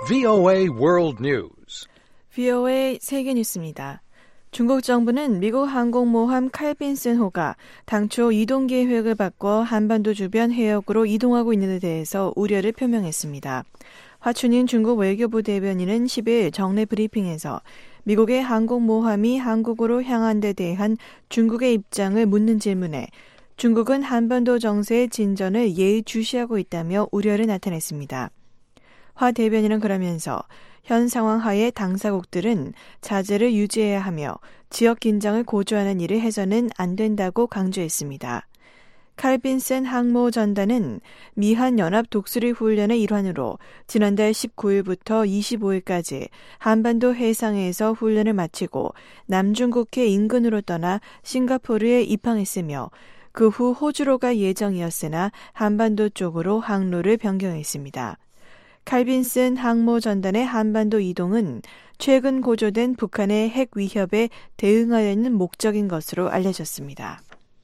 VOA World News. VOA 세계 뉴스입니다. 중국 정부는 미국 항공모함 칼빈슨호가 당초 이동 계획을 바꿔 한반도 주변 해역으로 이동하고 있는 데 대해서 우려를 표명했습니다. 화춘인 중국 외교부 대변인은 10일 정례 브리핑에서 미국의 항공모함이 한국으로 향한 데 대한 중국의 입장을 묻는 질문에 중국은 한반도 정세의 진전을 예의주시하고 있다며 우려를 나타냈습니다. 화 대변인은 그러면서 현 상황 하에 당사국들은 자제를 유지해야 하며 지역 긴장을 고조하는 일을 해서는 안 된다고 강조했습니다. 칼빈슨 항모 전단은 미한 연합 독수리 훈련의 일환으로 지난달 19일부터 25일까지 한반도 해상에서 훈련을 마치고 남중국해 인근으로 떠나 싱가포르에 입항했으며 그 후 호주로 갈 예정이었으나 한반도 쪽으로 항로를 변경했습니다. 칼빈슨 항모 전단의 한반도 이동은 최근 고조된 북한의 핵 위협에 대응하려는 목적인 것으로 알려졌습니다.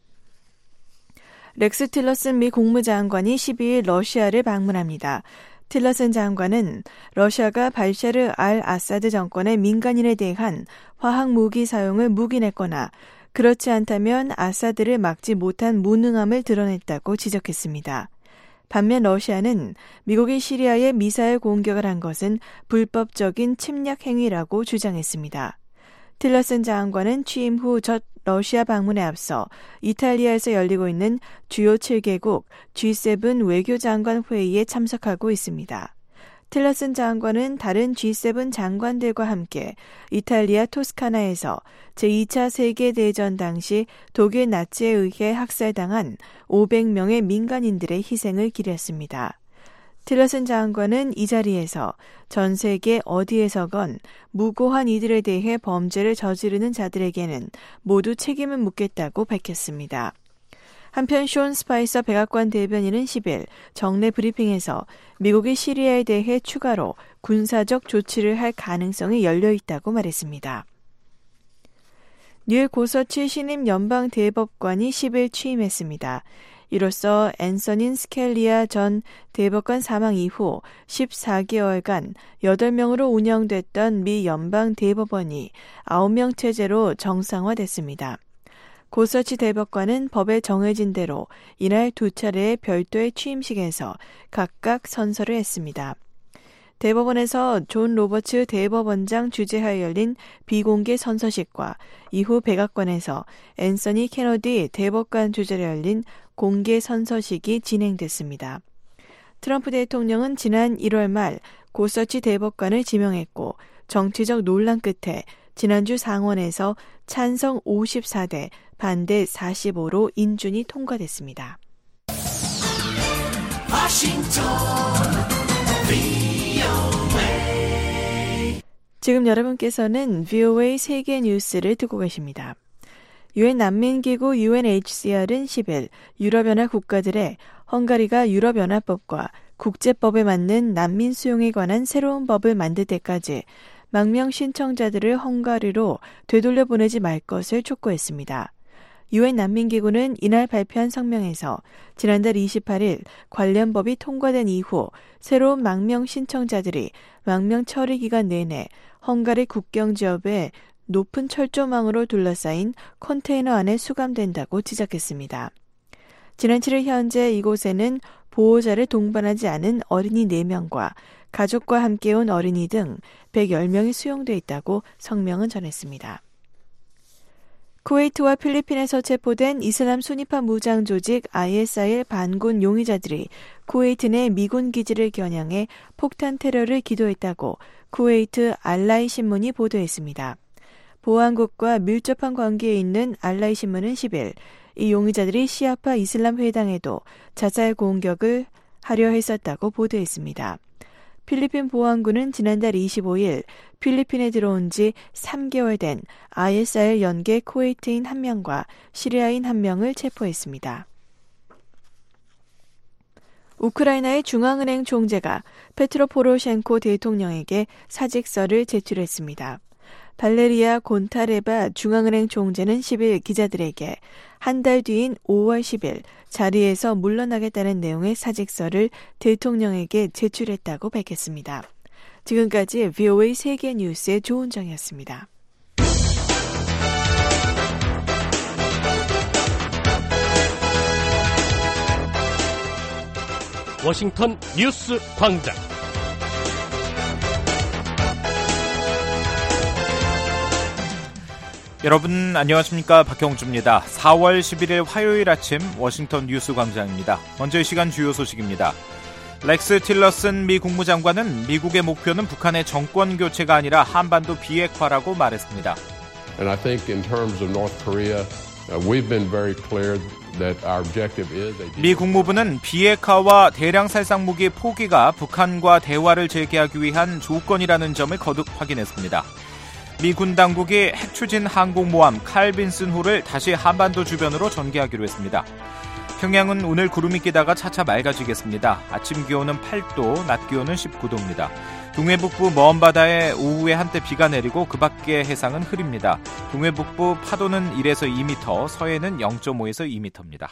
렉스 틸러슨 미 국무장관이 12일 러시아를 방문합니다. 틸러슨 장관은 러시아가 발샤르 알 아사드 정권의 민간인에 대한 화학무기 사용을 묵인했거나 그렇지 않다면 아사드를 막지 못한 무능함을 드러냈다고 지적했습니다. 반면 러시아는 미국이 시리아에 미사일 공격을 한 것은 불법적인 침략 행위라고 주장했습니다. 틸러슨 장관은 취임 후 첫 러시아 방문에 앞서 이탈리아에서 열리고 있는 주요 7개국 G7 외교장관 회의에 참석하고 있습니다. 틸러슨 장관은 다른 G7 장관들과 함께 이탈리아 토스카나에서 제2차 세계대전 당시 독일 나치에 의해 학살당한 500명의 민간인들의 희생을 기렸습니다. 틸러슨 장관은 이 자리에서 전 세계 어디에서건 무고한 이들에 대해 범죄를 저지르는 자들에게는 모두 책임을 묻겠다고 밝혔습니다. 한편 숀 스파이서 백악관 대변인은 10일 정례 브리핑에서 미국이 시리아에 대해 추가로 군사적 조치를 할 가능성이 열려 있다고 말했습니다. 뉴욕 고서치 신임 연방 대법관이 10일 취임했습니다. 이로써 앤서닌 스켈리아 전 대법관 사망 이후 14개월간 8명으로 운영됐던 미 연방 대법원이 9명 체제로 정상화됐습니다. 고서치 대법관은 법에 정해진 대로 이날 2차례의 별도의 취임식에서 각각 선서를 했습니다. 대법원에서 존 로버츠 대법원장 주재하에 열린 비공개 선서식과 이후 백악관에서 앤서니 케너디 대법관 주재로 열린 공개 선서식이 진행됐습니다. 트럼프 대통령은 지난 1월 말 고서치 대법관을 지명했고 정치적 논란 끝에 지난주 상원에서 찬성 54대 반대 45로 인준이 통과됐습니다. 지금 여러분께서는 VOA 세계 뉴스를 듣고 계십니다. 유엔 난민기구 UNHCR은 10일 유럽연합 국가들의 헝가리가 유럽연합법과 국제법에 맞는 난민 수용에 관한 새로운 법을 만들 때까지 망명 신청자들을 헝가리로 되돌려 보내지 말 것을 촉구했습니다. 유엔 난민기구는 이날 발표한 성명에서 지난달 28일 관련 법이 통과된 이후 새로운 망명 신청자들이 망명 처리 기간 내내 헝가리 국경 지역에 높은 철조망으로 둘러싸인 컨테이너 안에 수감된다고 지적했습니다. 지난 7일 현재 이곳에는 보호자를 동반하지 않은 어린이 4명과 가족과 함께 온 어린이 등 110명이 수용돼 있다고 성명은 전했습니다. 쿠웨이트와 필리핀에서 체포된 이슬람 순위파 무장 조직 ISIL 반군 용의자들이 쿠웨이트 내 미군 기지를 겨냥해 폭탄 테러를 기도했다고 쿠웨이트 알라이 신문이 보도했습니다. 보안국과 밀접한 관계에 있는 알라이 신문은 10일 이 용의자들이 시아파 이슬람 회당에도 자살 공격을 하려 했었다고 보도했습니다. 필리핀 보안군은 지난달 25일 필리핀에 들어온 지 3개월 된 ISIL 연계 쿠웨이트인 1명과 시리아인 1명을 체포했습니다. 우크라이나의 중앙은행 총재가 페트로 포로셴코 대통령에게 사직서를 제출했습니다. 발레리아 곤타레바 중앙은행 총재는 10일 기자들에게 한 달 뒤인 5월 10일 자리에서 물러나겠다는 내용의 사직서를 대통령에게 제출했다고 밝혔습니다. 지금까지 VOA 세계 뉴스의 조은정이었습니다. 워싱턴 뉴스 광장. 여러분 안녕하십니까? 박형주입니다. 4월 11일 화요일 아침 워싱턴 뉴스 광장입니다. 먼저 이 시간 주요 소식입니다. 렉스 틸러슨 미 국무장관은 미국의 목표는 북한의 정권 교체가 아니라 한반도 비핵화라고 말했습니다. And I think in terms of North Korea, we've been very clear that our objective is 미 국무부는 비핵화와 대량 살상 무기 포기가 북한과 대화를 재개하기 위한 조건이라는 점을 거듭 확인했습니다. 미군 당국이 핵 추진 항공모함 칼 빈슨호를 다시 한반도 주변으로 전개하기로 했습니다. 평양은 오늘 구름이 끼다가 차차 맑아지겠습니다. 아침 기온은 8도, 낮 기온은 19도입니다. 동해북부 먼 바다에 오후에 한때 비가 내리고 그 밖의 해상은 흐립니다. 동해북부 파도는 1에서 2m, 서해는 0.5에서 2m입니다.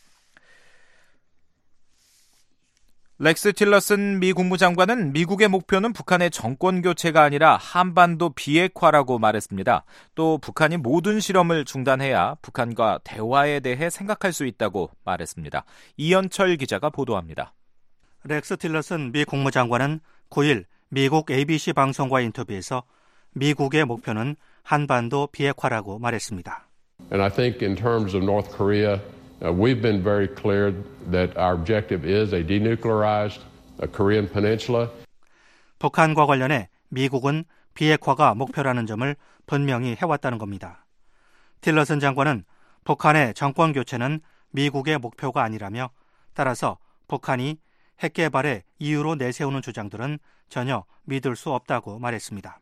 렉스 틸러슨 미 국무장관은 미국의 목표는 북한의 정권 교체가 아니라 한반도 비핵화라고 말했습니다. 또 북한이 모든 실험을 중단해야 북한과 대화에 대해 생각할 수 있다고 말했습니다. 이현철 기자가 보도합니다. 렉스 틸러슨 미 국무장관은 9일 미국 ABC 방송과 인터뷰에서 미국의 목표는 한반도 비핵화라고 말했습니다. And I think in terms of North Korea, we've been very clear that our objective is a denuclearized Korean peninsula. 북한과 관련해 미국은 비핵화가 목표라는 점을 분명히 해왔다는 겁니다. 틸러슨 장관은 북한의 정권 교체는 미국의 목표가 아니라며 따라서 북한이 핵 개발의 이유로 내세우는 주장들은 전혀 믿을 수 없다고 말했습니다.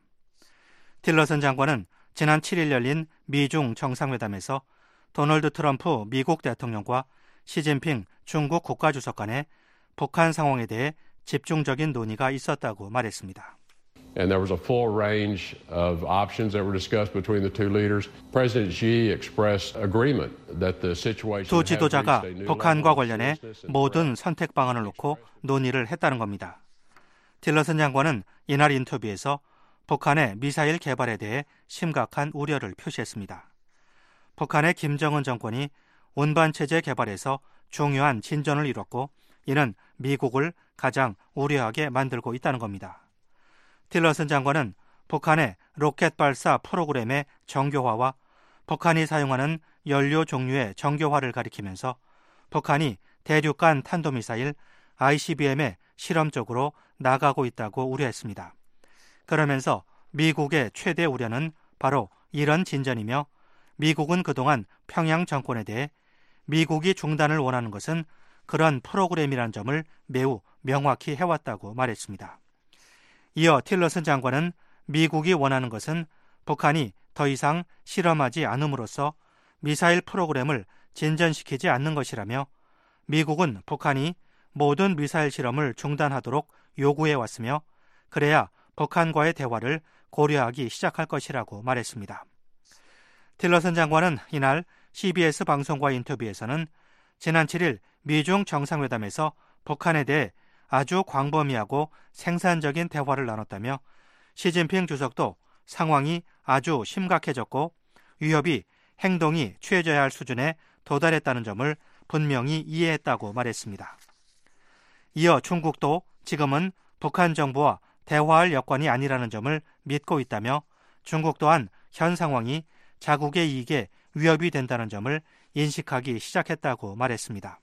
틸러슨 장관은 지난 7일 열린 미중 정상회담에서 도널드 트럼프 미국 대통령과 시진핑 중국 국가주석 간에 북한 상황에 대해 집중적인 논의가 있었다고 말했습니다. And there was a full range of options that were discussed between the two leaders. President Xi expressed agreement that the situation 두 지도자가 북한과 관련해 모든 선택 방안을 놓고 논의를 했다는 겁니다. 틸러슨 장관은 이날 인터뷰에서 북한의 미사일 개발에 대해 심각한 우려를 표시했습니다. 북한의 김정은 정권이 운반체제 개발에서 중요한 진전을 이뤘고 이는 미국을 가장 우려하게 만들고 있다는 겁니다. 틸러슨 장관은 북한의 로켓 발사 프로그램의 정교화와 북한이 사용하는 연료 종류의 정교화를 가리키면서 북한이 대륙간 탄도미사일 ICBM의 실험적으로 나가고 있다고 우려했습니다. 그러면서 미국의 최대 우려는 바로 이런 진전이며 미국은 그동안 평양 정권에 대해 미국이 중단을 원하는 것은 그런 프로그램이라는 점을 매우 명확히 해왔다고 말했습니다. 이어 틸러슨 장관은 미국이 원하는 것은 북한이 더 이상 실험하지 않음으로써 미사일 프로그램을 진전시키지 않는 것이라며 미국은 북한이 모든 미사일 실험을 중단하도록 요구해왔으며 그래야 북한과의 대화를 고려하기 시작할 것이라고 말했습니다. 틸러슨 장관은 이날 CBS 방송과 인터뷰에서는 지난 7일 미중 정상회담에서 북한에 대해 아주 광범위하고 생산적인 대화를 나눴다며 시진핑 주석도 상황이 아주 심각해졌고 위협이 행동이 취해져야 할 수준에 도달했다는 점을 분명히 이해했다고 말했습니다. 이어 중국도 지금은 북한 정부와 대화할 여건이 아니라는 점을 믿고 있다며 중국 또한 현 상황이 자국의 이익에 위협이 된다는 점을 인식하기 시작했다고 말했습니다.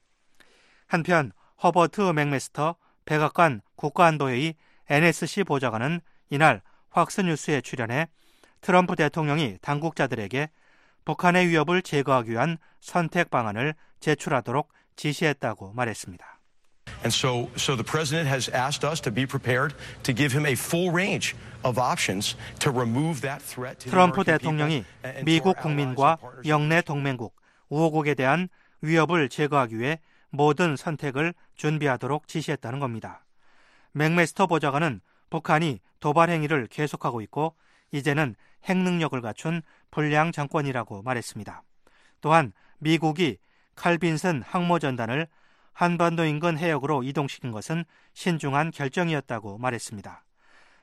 한편 허버트 맥메스터 백악관 국가안보회의 NSC 보좌관은 이날 팍스뉴스에 출연해 트럼프 대통령이 당국자들에게 북한의 위협을 제거하기 위한 선택 방안을 제출하도록 지시했다고 말했습니다. And so the president has asked us to be prepared to give him a full range of options to remove that threat to the 트럼프 American 대통령이 people and to 미국 our 국민과 allies and partners. 영내 동맹국, 우호국에 대한 위협을 제거하기 위해 모든 선택을 준비하도록 지시했다는 겁니다. 맥메스터 보좌관은 북한이 도발 행위를 계속하고 있고 이제는 핵 능력을 갖춘 불량 정권이라고 말했습니다. 또한 미국이 칼 빈슨 항모전단을 한반도 인근 해역으로 이동시킨 것은 신중한 결정이었다고 말했습니다.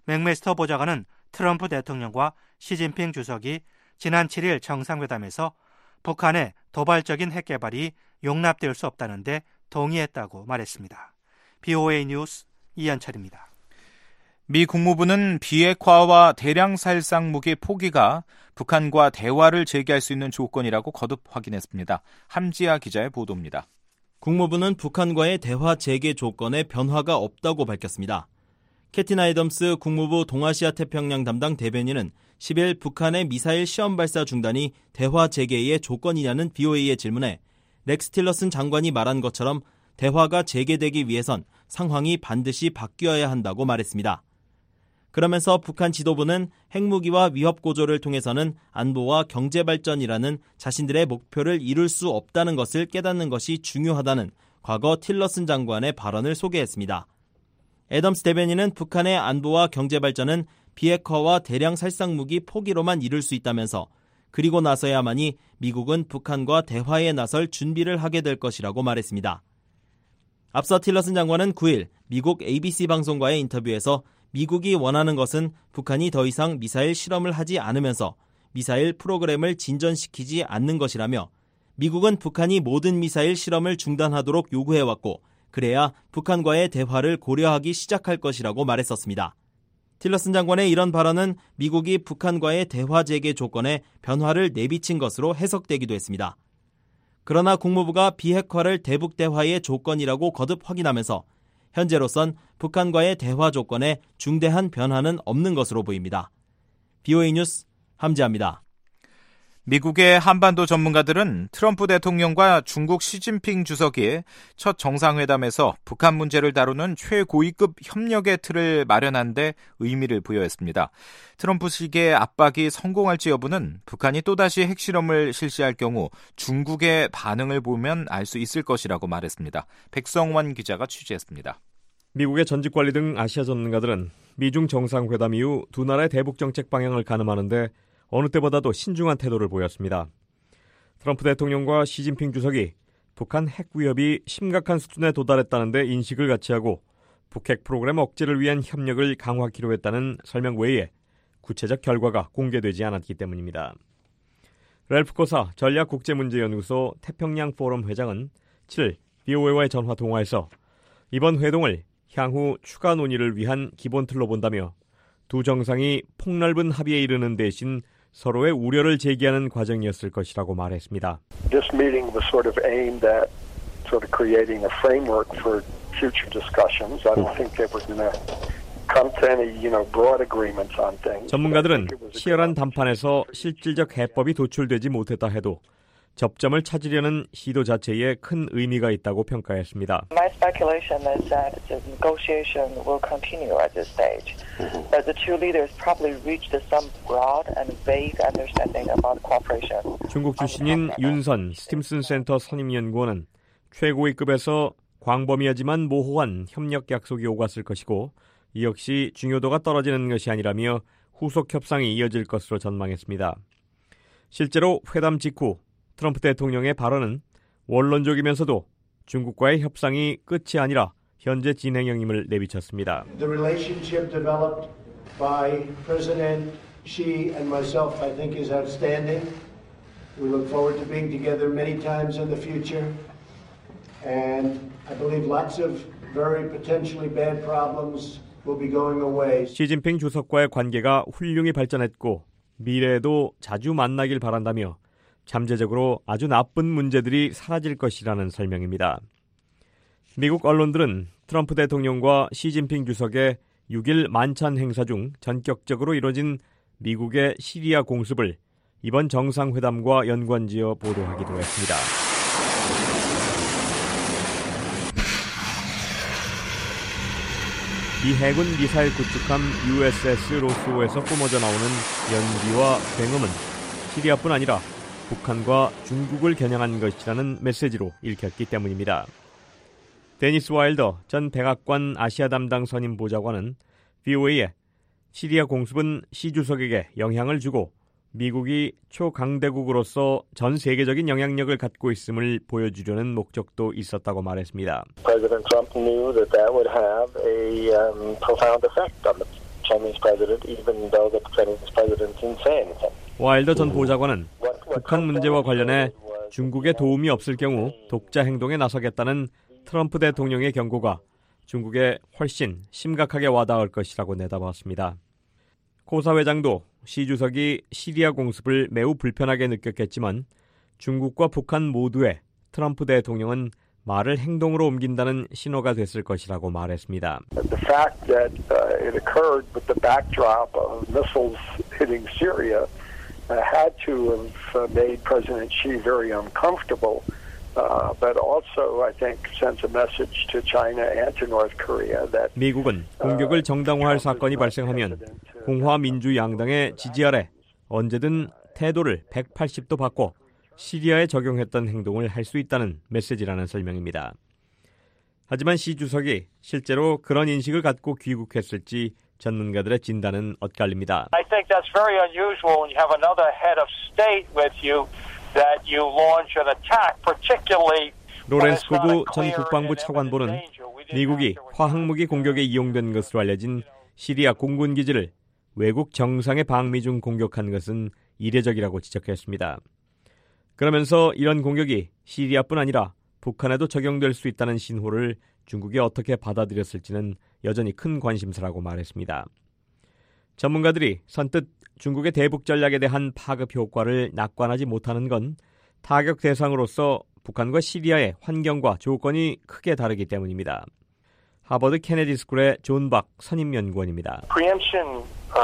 맥메스터 보좌관은 트럼프 대통령과 시진핑 주석이 지난 7일 정상회담에서 북한의 도발적인 핵 개발이 용납될 수 없다는데 동의했다고 말했습니다. BOA 뉴스 이현철입니다. 미 국무부는 비핵화와 대량 살상 무기 포기가 북한과 대화를 재개할 수 있는 조건이라고 거듭 확인했습니다. 함지아 기자의 보도입니다. 국무부는 북한과의 대화 재개 조건에 변화가 없다고 밝혔습니다. 캐틴 아이덤스 국무부 동아시아 태평양 담당 대변인은 10일 북한의 미사일 시험 발사 중단이 대화 재개의 조건이냐는 BOA의 질문에 렉스 틸러슨 장관이 말한 것처럼 대화가 재개되기 위해선 상황이 반드시 바뀌어야 한다고 말했습니다. 그러면서 북한 지도부는 핵무기와 위협 고조를 통해서는 안보와 경제 발전이라는 자신들의 목표를 이룰 수 없다는 것을 깨닫는 것이 중요하다는 과거 틸러슨 장관의 발언을 소개했습니다. 애덤스 대변인은 북한의 안보와 경제 발전은 비핵화와 대량 살상 무기 포기로만 이룰 수 있다면서 그리고 나서야만이 미국은 북한과 대화에 나설 준비를 하게 될 것이라고 말했습니다. 앞서 틸러슨 장관은 9일 미국 ABC 방송과의 인터뷰에서 미국이 원하는 것은 북한이 더 이상 미사일 실험을 하지 않으면서 미사일 프로그램을 진전시키지 않는 것이라며 미국은 북한이 모든 미사일 실험을 중단하도록 요구해왔고 그래야 북한과의 대화를 고려하기 시작할 것이라고 말했었습니다. 틸러슨 장관의 이런 발언은 미국이 북한과의 대화 재개 조건에 변화를 내비친 것으로 해석되기도 했습니다. 그러나 국무부가 비핵화를 대북 대화의 조건이라고 거듭 확인하면서 현재로선 북한과의 대화 조건에 중대한 변화는 없는 것으로 보입니다. BOA 뉴스 함지아입니다. 미국의 한반도 전문가들은 트럼프 대통령과 중국 시진핑 주석이 첫 정상회담에서 북한 문제를 다루는 최고위급 협력의 틀을 마련한 데 의미를 부여했습니다. 트럼프식의 압박이 성공할지 여부는 북한이 또다시 핵실험을 실시할 경우 중국의 반응을 보면 알 수 있을 것이라고 말했습니다. 백성원 기자가 취재했습니다. 미국의 전직 관리 등 아시아 전문가들은 미중 정상회담 이후 두 나라의 대북 정책 방향을 가늠하는데 어느 때보다도 신중한 태도를 보였습니다. 트럼프 대통령과 시진핑 주석이 북한 핵 위협이 심각한 수준에 도달했다는 데 인식을 같이 하고 북핵 프로그램 억제를 위한 협력을 강화하기로 했다는 설명 외에 구체적 결과가 공개되지 않았기 때문입니다. 랄프 코사 전략국제문제연구소 태평양 포럼 회장은 7일 BOA와의 전화 통화에서 이번 회동을 향후 추가 논의를 위한 기본 틀로 본다며 두 정상이 폭넓은 합의에 이르는 대신 서로의 우려를 제기하는 과정이었을 것이라고 말했습니다. This meeting was sort of aimed at sort of creating a framework for future discussions. I don't think they were going to come to any, broad agreements on things. 전문가들은 치열한 담판에서 실질적 해법이 도출되지 못했다 해도 접점을 찾으려는 시도 자체에 큰 의미가 있다고 평가했습니다. My speculation is that the negotiation will continue at this stage. That the two leaders probably reached some broad and vague understanding about cooperation. 중국 출신인 윤선 스팀슨 센터 선임연구원은 최고위급에서 광범위하지만 모호한 협력 약속이 오갔을 것이고 이 역시 중요도가 떨어지는 것이 아니라며 후속 협상이 이어질 것으로 전망했습니다. 실제로 회담 직후 트럼프 대통령의 발언은 원론적이면서도 중국과의 협상이 끝이 아니라 현재 진행형임을 내비쳤습니다. The relationship developed by President Xi and myself, I think, is outstanding. We look forward to being together many times in the future, and I believe lots of very potentially bad problems will be going away. 시진핑 주석과의 관계가 훌륭히 발전했고 미래에도 자주 만나길 바란다며 잠재적으로 아주 나쁜 문제들이 사라질 것이라는 설명입니다. 미국 언론들은 트럼프 대통령과 시진핑 주석의 6일 만찬 행사 중 전격적으로 이뤄진 미국의 시리아 공습을 이번 정상회담과 연관지어 보도하기도 했습니다. 미 해군 미사일 구축함 USS 로스오에서 뿜어져 나오는 연기와 굉음은 시리아뿐 아니라 북한과 중국을 겨냥한 것이라는 메시지로 읽혔기 때문입니다. 데니스 와일더 전 백악관 아시아 담당 선임 보좌관은 BOA에 시리아 공습은 시 주석에게 영향을 주고 미국이 초강대국으로서 전 세계적인 영향력을 갖고 있음을 보여주려는 목적도 있었다고 말했습니다. President Trump knew that would have a profound effect on the Chinese president, even though the Chinese president didn't say anything. 와일더 전 보좌관은 북한 문제와 관련해 중국의 도움이 없을 경우 독자 행동에 나서겠다는 트럼프 대통령의 경고가 중국에 훨씬 심각하게 와닿을 것이라고 내다봤습니다. 고 사회장도 시 주석이 시리아 공습을 매우 불편하게 느꼈겠지만 중국과 북한 모두에 트럼프 대통령은 말을 행동으로 옮긴다는 신호가 됐을 것이라고 말했습니다. The fact that it occurred with the backdrop of missiles hitting Syria had to have made President Xi very uncomfortable, but also I think sends a message to China and to North Korea that 미국은 공격을 정당화할 사건이 발생하면 공화 민주 양당의 지지 아래 언제든 태도를 180도 바꿔 시리아에 적용했던 행동을 할 수 있다는 메시지라는 설명입니다. 하지만 시 주석이 실제로 그런 인식을 갖고 귀국했을지 전문가들의 진단은 엇갈립니다. I think that's very unusual when you have another head of state with you that you launch an attack, particularly 로렌스 코브 전 국방부 차관보는 미국이 화학무기 공격에 이용된 것으로 알려진 시리아 공군 기지를 외국 정상의 방미 중 공격한 것은 이례적이라고 지적했습니다. 그러면서 이런 공격이 시리아뿐 아니라 북한에도 적용될 수 있다는 신호를 중국이 어떻게 받아들였을지는 여전히 큰 관심사라고 말했습니다. 전문가들이 선뜻 중국의 대북 전략에 대한 파급 효과를 낙관하지 못하는 건 타격 대상으로서 북한과 시리아의 환경과 조건이 크게 다르기 때문입니다. 하버드 케네디 스쿨의 존 박 선임연구원입니다. Preemption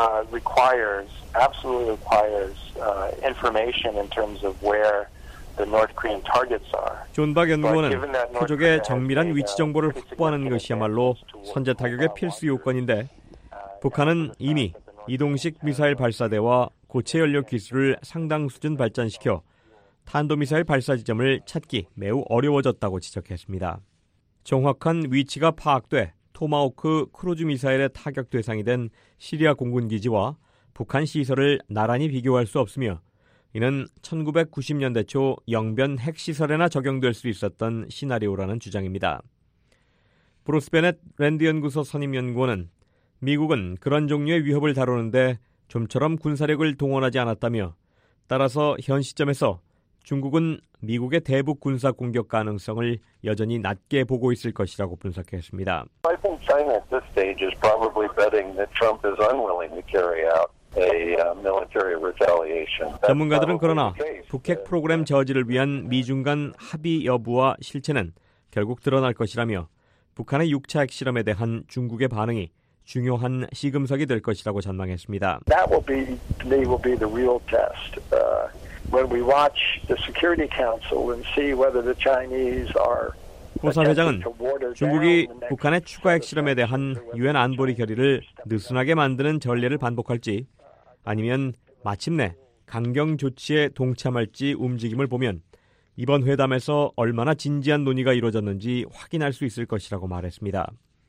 absolutely requires information in terms of where the North Korean targets are. 존 박 연구원은 표적의 정밀한 위치 정보를 확보하는 것이야말로 선제 타격의 필수 요건인데 북한은 이미 이동식 미사일 발사대와 고체 연료 기술을 상당 수준 발전시켜 탄도미사일 발사 지점을 찾기 매우 어려워졌다고 지적했습니다. 정확한 위치가 파악돼 토마호크 크루즈 미사일의 타격 대상이 된 시리아 공군 기지와 북한 시설을 나란히 비교할 수 없으며 이는 1990년대 초 영변 핵시설에나 적용될 수 있었던 시나리오라는 주장입니다. 브루스 베넷 랜드 연구소 선임연구원은 미국은 그런 종류의 위협을 다루는데 좀처럼 군사력을 동원하지 않았다며 따라서 현 시점에서 중국은 미국의 대북 군사 공격 가능성을 여전히 낮게 보고 있을 것이라고 분석했습니다. I think China at this stage is probably betting that Trump is unwilling to carry out a military retaliation. 전문가들은 그러나 북핵 프로그램 저지를 위한 미중 간 합의 여부와 실체는 결국 드러날 것이라며 북한의 6차 핵실험에 대한 중국의 반응이 중요한 시금석이 될 것이라고 전망했습니다. That will be the real test. When we watch the Security Council and see whether the Chinese are 고사 회장은 중국이 북한의 추가 핵실험에 대한 유엔 안보리 결의를 느슨하게 만드는 전례를 반복할지 아니면 마침내 강경 조치에 동참할지 움직임을 보면 이번 회담에서 얼마나 진지한 논의가 이루어졌는지 확인할 수 있을 것이라고 말했습니다.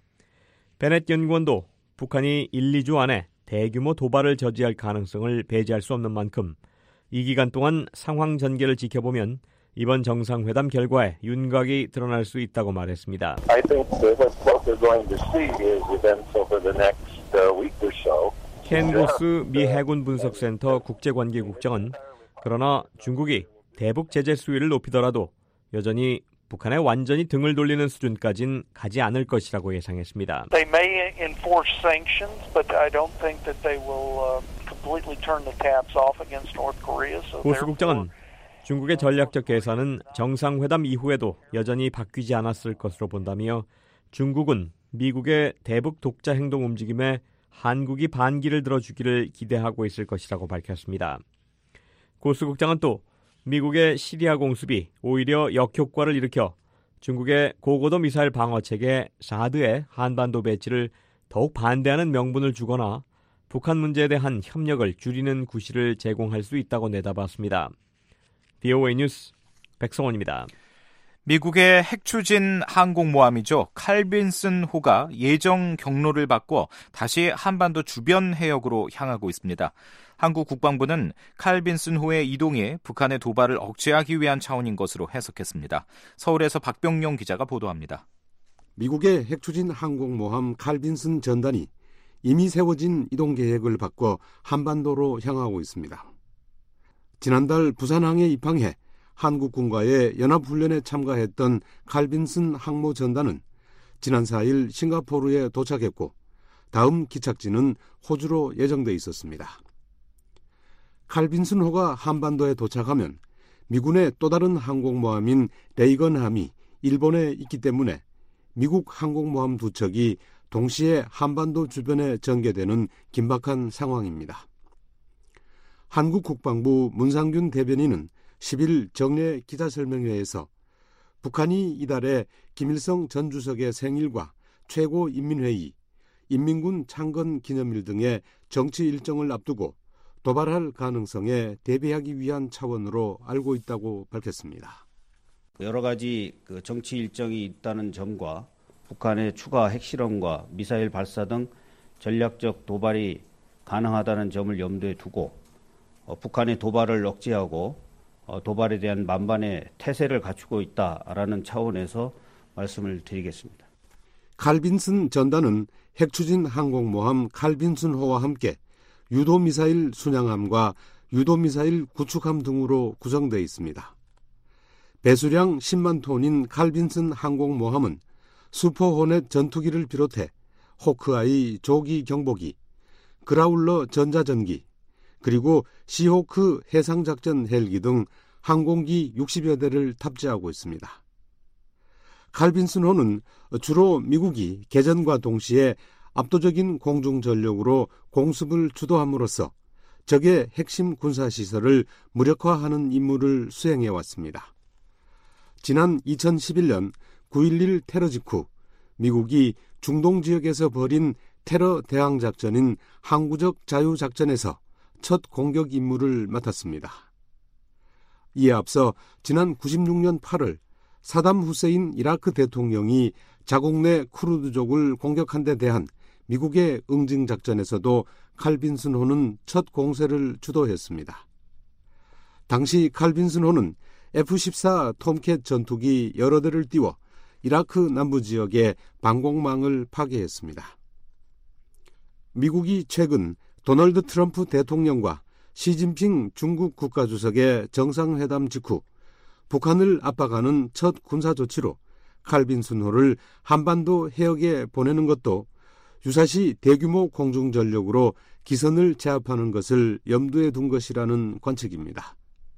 베넷 연구원도 북한이 1, 2주 안에 대규모 도발을 저지할 가능성을 배제할 수 없는 만큼 이 기간 동안 상황 전개를 지켜보면 이번 정상회담 결과에 윤곽이 드러날 수 있다고 말했습니다. I think what we're going to see is events over the next week or so. 켄 고스 미 해군 분석센터 국제관계국장은 그러나 중국이 대북 제재 수위를 높이더라도 여전히 북한에 완전히 등을 돌리는 수준까지는 가지 않을 것이라고 예상했습니다. They may enforce sanctions, but I don't think that they will completely turn the taps off against North Korea. 고스 국장은 중국의 전략적 계산은 정상회담 이후에도 여전히 바뀌지 않았을 것으로 본다며 중국은 미국의 대북 독자 행동 움직임에 한국이 반기를 들어주기를 기대하고 있을 것이라고 밝혔습니다. 고스 국장은 또 미국의 시리아 공습이 오히려 역효과를 일으켜 중국의 고고도 미사일 방어체계 사드의 한반도 배치를 더욱 반대하는 명분을 주거나 북한 문제에 대한 협력을 줄이는 구실을 제공할 수 있다고 내다봤습니다. VOA 뉴스 백성원입니다. 미국의 핵추진 항공모함이죠. 칼빈슨 호가 예정 경로를 바꿔 다시 한반도 주변 해역으로 향하고 있습니다. 한국 국방부는 칼빈슨 호의 이동이 북한의 도발을 억제하기 위한 차원인 것으로 해석했습니다. 서울에서 박병용 기자가 보도합니다. 미국의 핵추진 항공모함 칼빈슨 전단이 이미 세워진 이동 계획을 바꿔 한반도로 향하고 있습니다. 지난달 부산항에 입항해 한국군과의 연합훈련에 참가했던 칼빈슨 항모 전단은 지난 4일 싱가포르에 도착했고 다음 기착지는 호주로 예정돼 있었습니다. 칼빈슨호가 한반도에 도착하면 미군의 또 다른 항공모함인 레이건함이 일본에 있기 때문에 미국 항공모함 두 척이 동시에 한반도 주변에 전개되는 긴박한 상황입니다. 한국 국방부 문상균 대변인은 10일 정례 기자설명회에서 북한이 이달에 김일성 전 주석의 생일과 최고인민회의, 인민군 창건 기념일 등의 정치 일정을 앞두고 도발할 가능성에 대비하기 위한 차원으로 알고 있다고 밝혔습니다. 여러 가지 정치 일정이 있다는 점과 북한의 추가 핵실험과 미사일 발사 등 전략적 도발이 가능하다는 점을 염두에 두고 북한의 도발을 억제하고 도발에 대한 만반의 태세를 갖추고 있다라는 차원에서 말씀을 드리겠습니다. 칼빈슨 전단은 핵추진 항공모함 칼빈슨호와 함께 유도미사일 순양함과 유도미사일 구축함 등으로 구성되어 있습니다. 배수량 10만 톤인 칼빈슨 항공모함은 슈퍼호넷 전투기를 비롯해 호크아이 조기 경보기, 그라울러 전자전기, 그리고 시호크 해상작전 헬기 등 항공기 60여 대를 탑재하고 있습니다. 칼빈슨호는 주로 미국이 개전과 동시에 압도적인 공중전력으로 공습을 주도함으로써 적의 핵심 군사시설을 무력화하는 임무를 수행해왔습니다. 지난 2011년 9.11 테러 직후 미국이 중동 지역에서 벌인 테러 대항 작전인 항구적 자유작전에서 첫 공격 임무를 맡았습니다. 이에 앞서 지난 96년 8월 사담 후세인 이라크 대통령이 자국 내 쿠르드족을 공격한 데 대한 미국의 응징 작전에서도 칼빈슨호는 첫 공세를 주도했습니다. 당시 칼빈슨호는 F-14 톰캣 전투기 여러 대를 띄워 이라크 남부 지역의 방공망을 파괴했습니다. 미국이 최근 도널드 트럼프 대통령과 시진핑 중국 국가주석의 정상회담 직후 북한을 압박하는 첫 군사조치로 칼빈슨호를 한반도 해역에 보내는 것도 유사시 대규모 공중전력으로 기선을 제압하는 것을 염두에 둔 것이라는 관측입니다.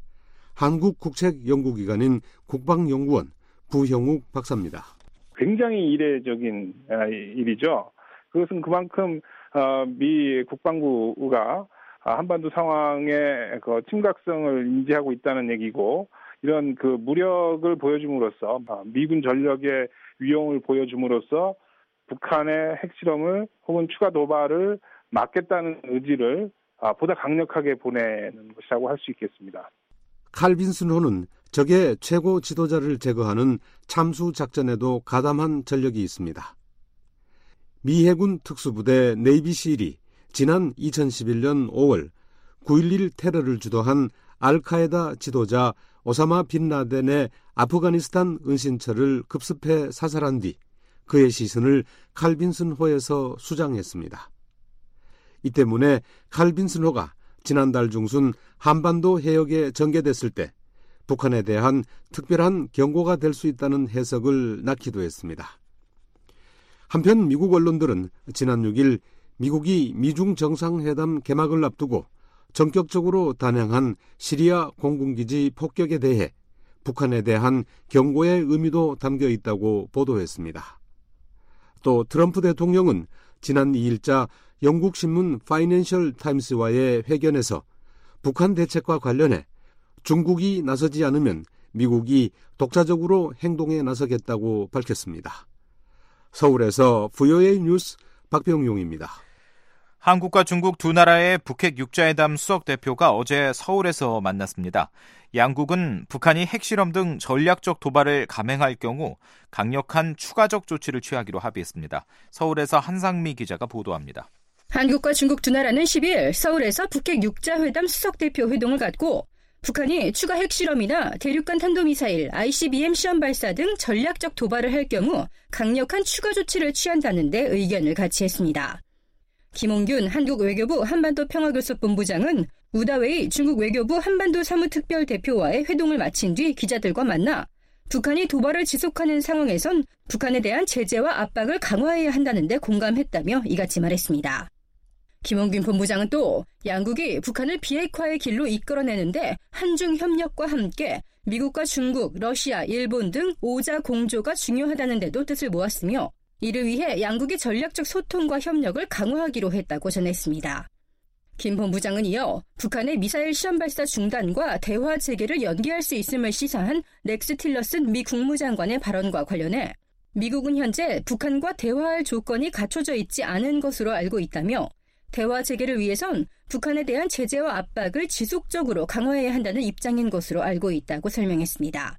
한국국책연구기관인 국방연구원 부형욱 박사입니다. 굉장히 이례적인 일이죠. 그것은 그만큼 미 국방부가 한반도 상황의 심각성을 인지하고 있다는 얘기고, 이런 무력을 보여줌으로써 미군 전력의 위용을 보여줌으로써 북한의 핵실험을 혹은 추가 도발을 막겠다는 의지를 보다 강력하게 보내는 것이라고 할 수 있겠습니다. 칼빈슨호는 적의 최고 지도자를 제거하는 참수 작전에도 가담한 전력이 있습니다. 미 해군 특수부대 네이비실이 지난 2011년 5월 9.11 테러를 주도한 알카에다 지도자 오사마 빈 라덴의 아프가니스탄 은신처를 급습해 사살한 뒤 그의 시신을 칼빈슨호에서 수장했습니다. 이 때문에 칼빈슨호가 지난달 중순 한반도 해역에 전개됐을 때 북한에 대한 특별한 경고가 될 수 있다는 해석을 낳기도 했습니다. 한편 미국 언론들은 지난 6일 미국이 미중 정상회담 개막을 앞두고 전격적으로 단행한 시리아 공군기지 폭격에 대해 북한에 대한 경고의 의미도 담겨 있다고 보도했습니다. 또 트럼프 대통령은 지난 2일자 영국 신문 파이낸셜 타임스와의 회견에서 북한 대책과 관련해 중국이 나서지 않으면 미국이 독자적으로 행동에 나서겠다고 밝혔습니다. 서울에서 VOA 뉴스 박병용입니다. 한국과 중국 두 나라의 북핵 육자회담 수석 대표가 어제 서울에서 만났습니다. 양국은 북한이 핵실험 등 전략적 도발을 감행할 경우 강력한 추가적 조치를 취하기로 합의했습니다. 서울에서 한상미 기자가 보도합니다. 한국과 중국 두 나라는 10일 서울에서 북핵 육자회담 수석 대표 회동을 갖고 북한이 추가 핵실험이나 대륙간 탄도미사일, ICBM 시험 발사 등 전략적 도발을 할 경우 강력한 추가 조치를 취한다는 데 의견을 같이 했습니다. 김홍균 한국 외교부 한반도 평화교섭본부장은 우다웨이 중국 외교부 한반도 사무특별대표와의 회동을 마친 뒤 기자들과 만나 북한이 도발을 지속하는 상황에선 북한에 대한 제재와 압박을 강화해야 한다는 데 공감했다며 이같이 말했습니다. 김홍균 본부장은 또 양국이 북한을 비핵화의 길로 이끌어내는데 한중 협력과 함께 미국과 중국, 러시아, 일본 등 5자 공조가 중요하다는 데도 뜻을 모았으며 이를 위해 양국의 전략적 소통과 협력을 강화하기로 했다고 전했습니다. 김 본부장은 이어 북한의 미사일 시험 발사 중단과 대화 재개를 연기할 수 있음을 시사한 렉스 틸러슨 미 국무장관의 발언과 관련해 미국은 현재 북한과 대화할 조건이 갖춰져 있지 않은 것으로 알고 있다며 대화 재개를 위해선 북한에 대한 제재와 압박을 지속적으로 강화해야 한다는 입장인 것으로 알고 있다고 설명했습니다.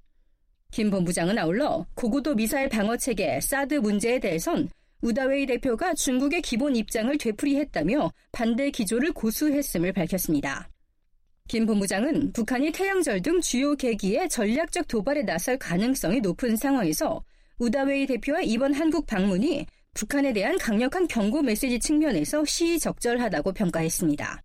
김 본부장은 아울러 고고도 미사일 방어체계 사드 문제에 대해선 우다웨이 대표가 중국의 기본 입장을 되풀이했다며 반대 기조를 고수했음을 밝혔습니다. 김 본부장은 북한이 태양절 등 주요 계기에 전략적 도발에 나설 가능성이 높은 상황에서 우다웨이 대표의 이번 한국 방문이 북한에 대한 강력한 경고 메시지 측면에서 시의적절하다고 평가했습니다.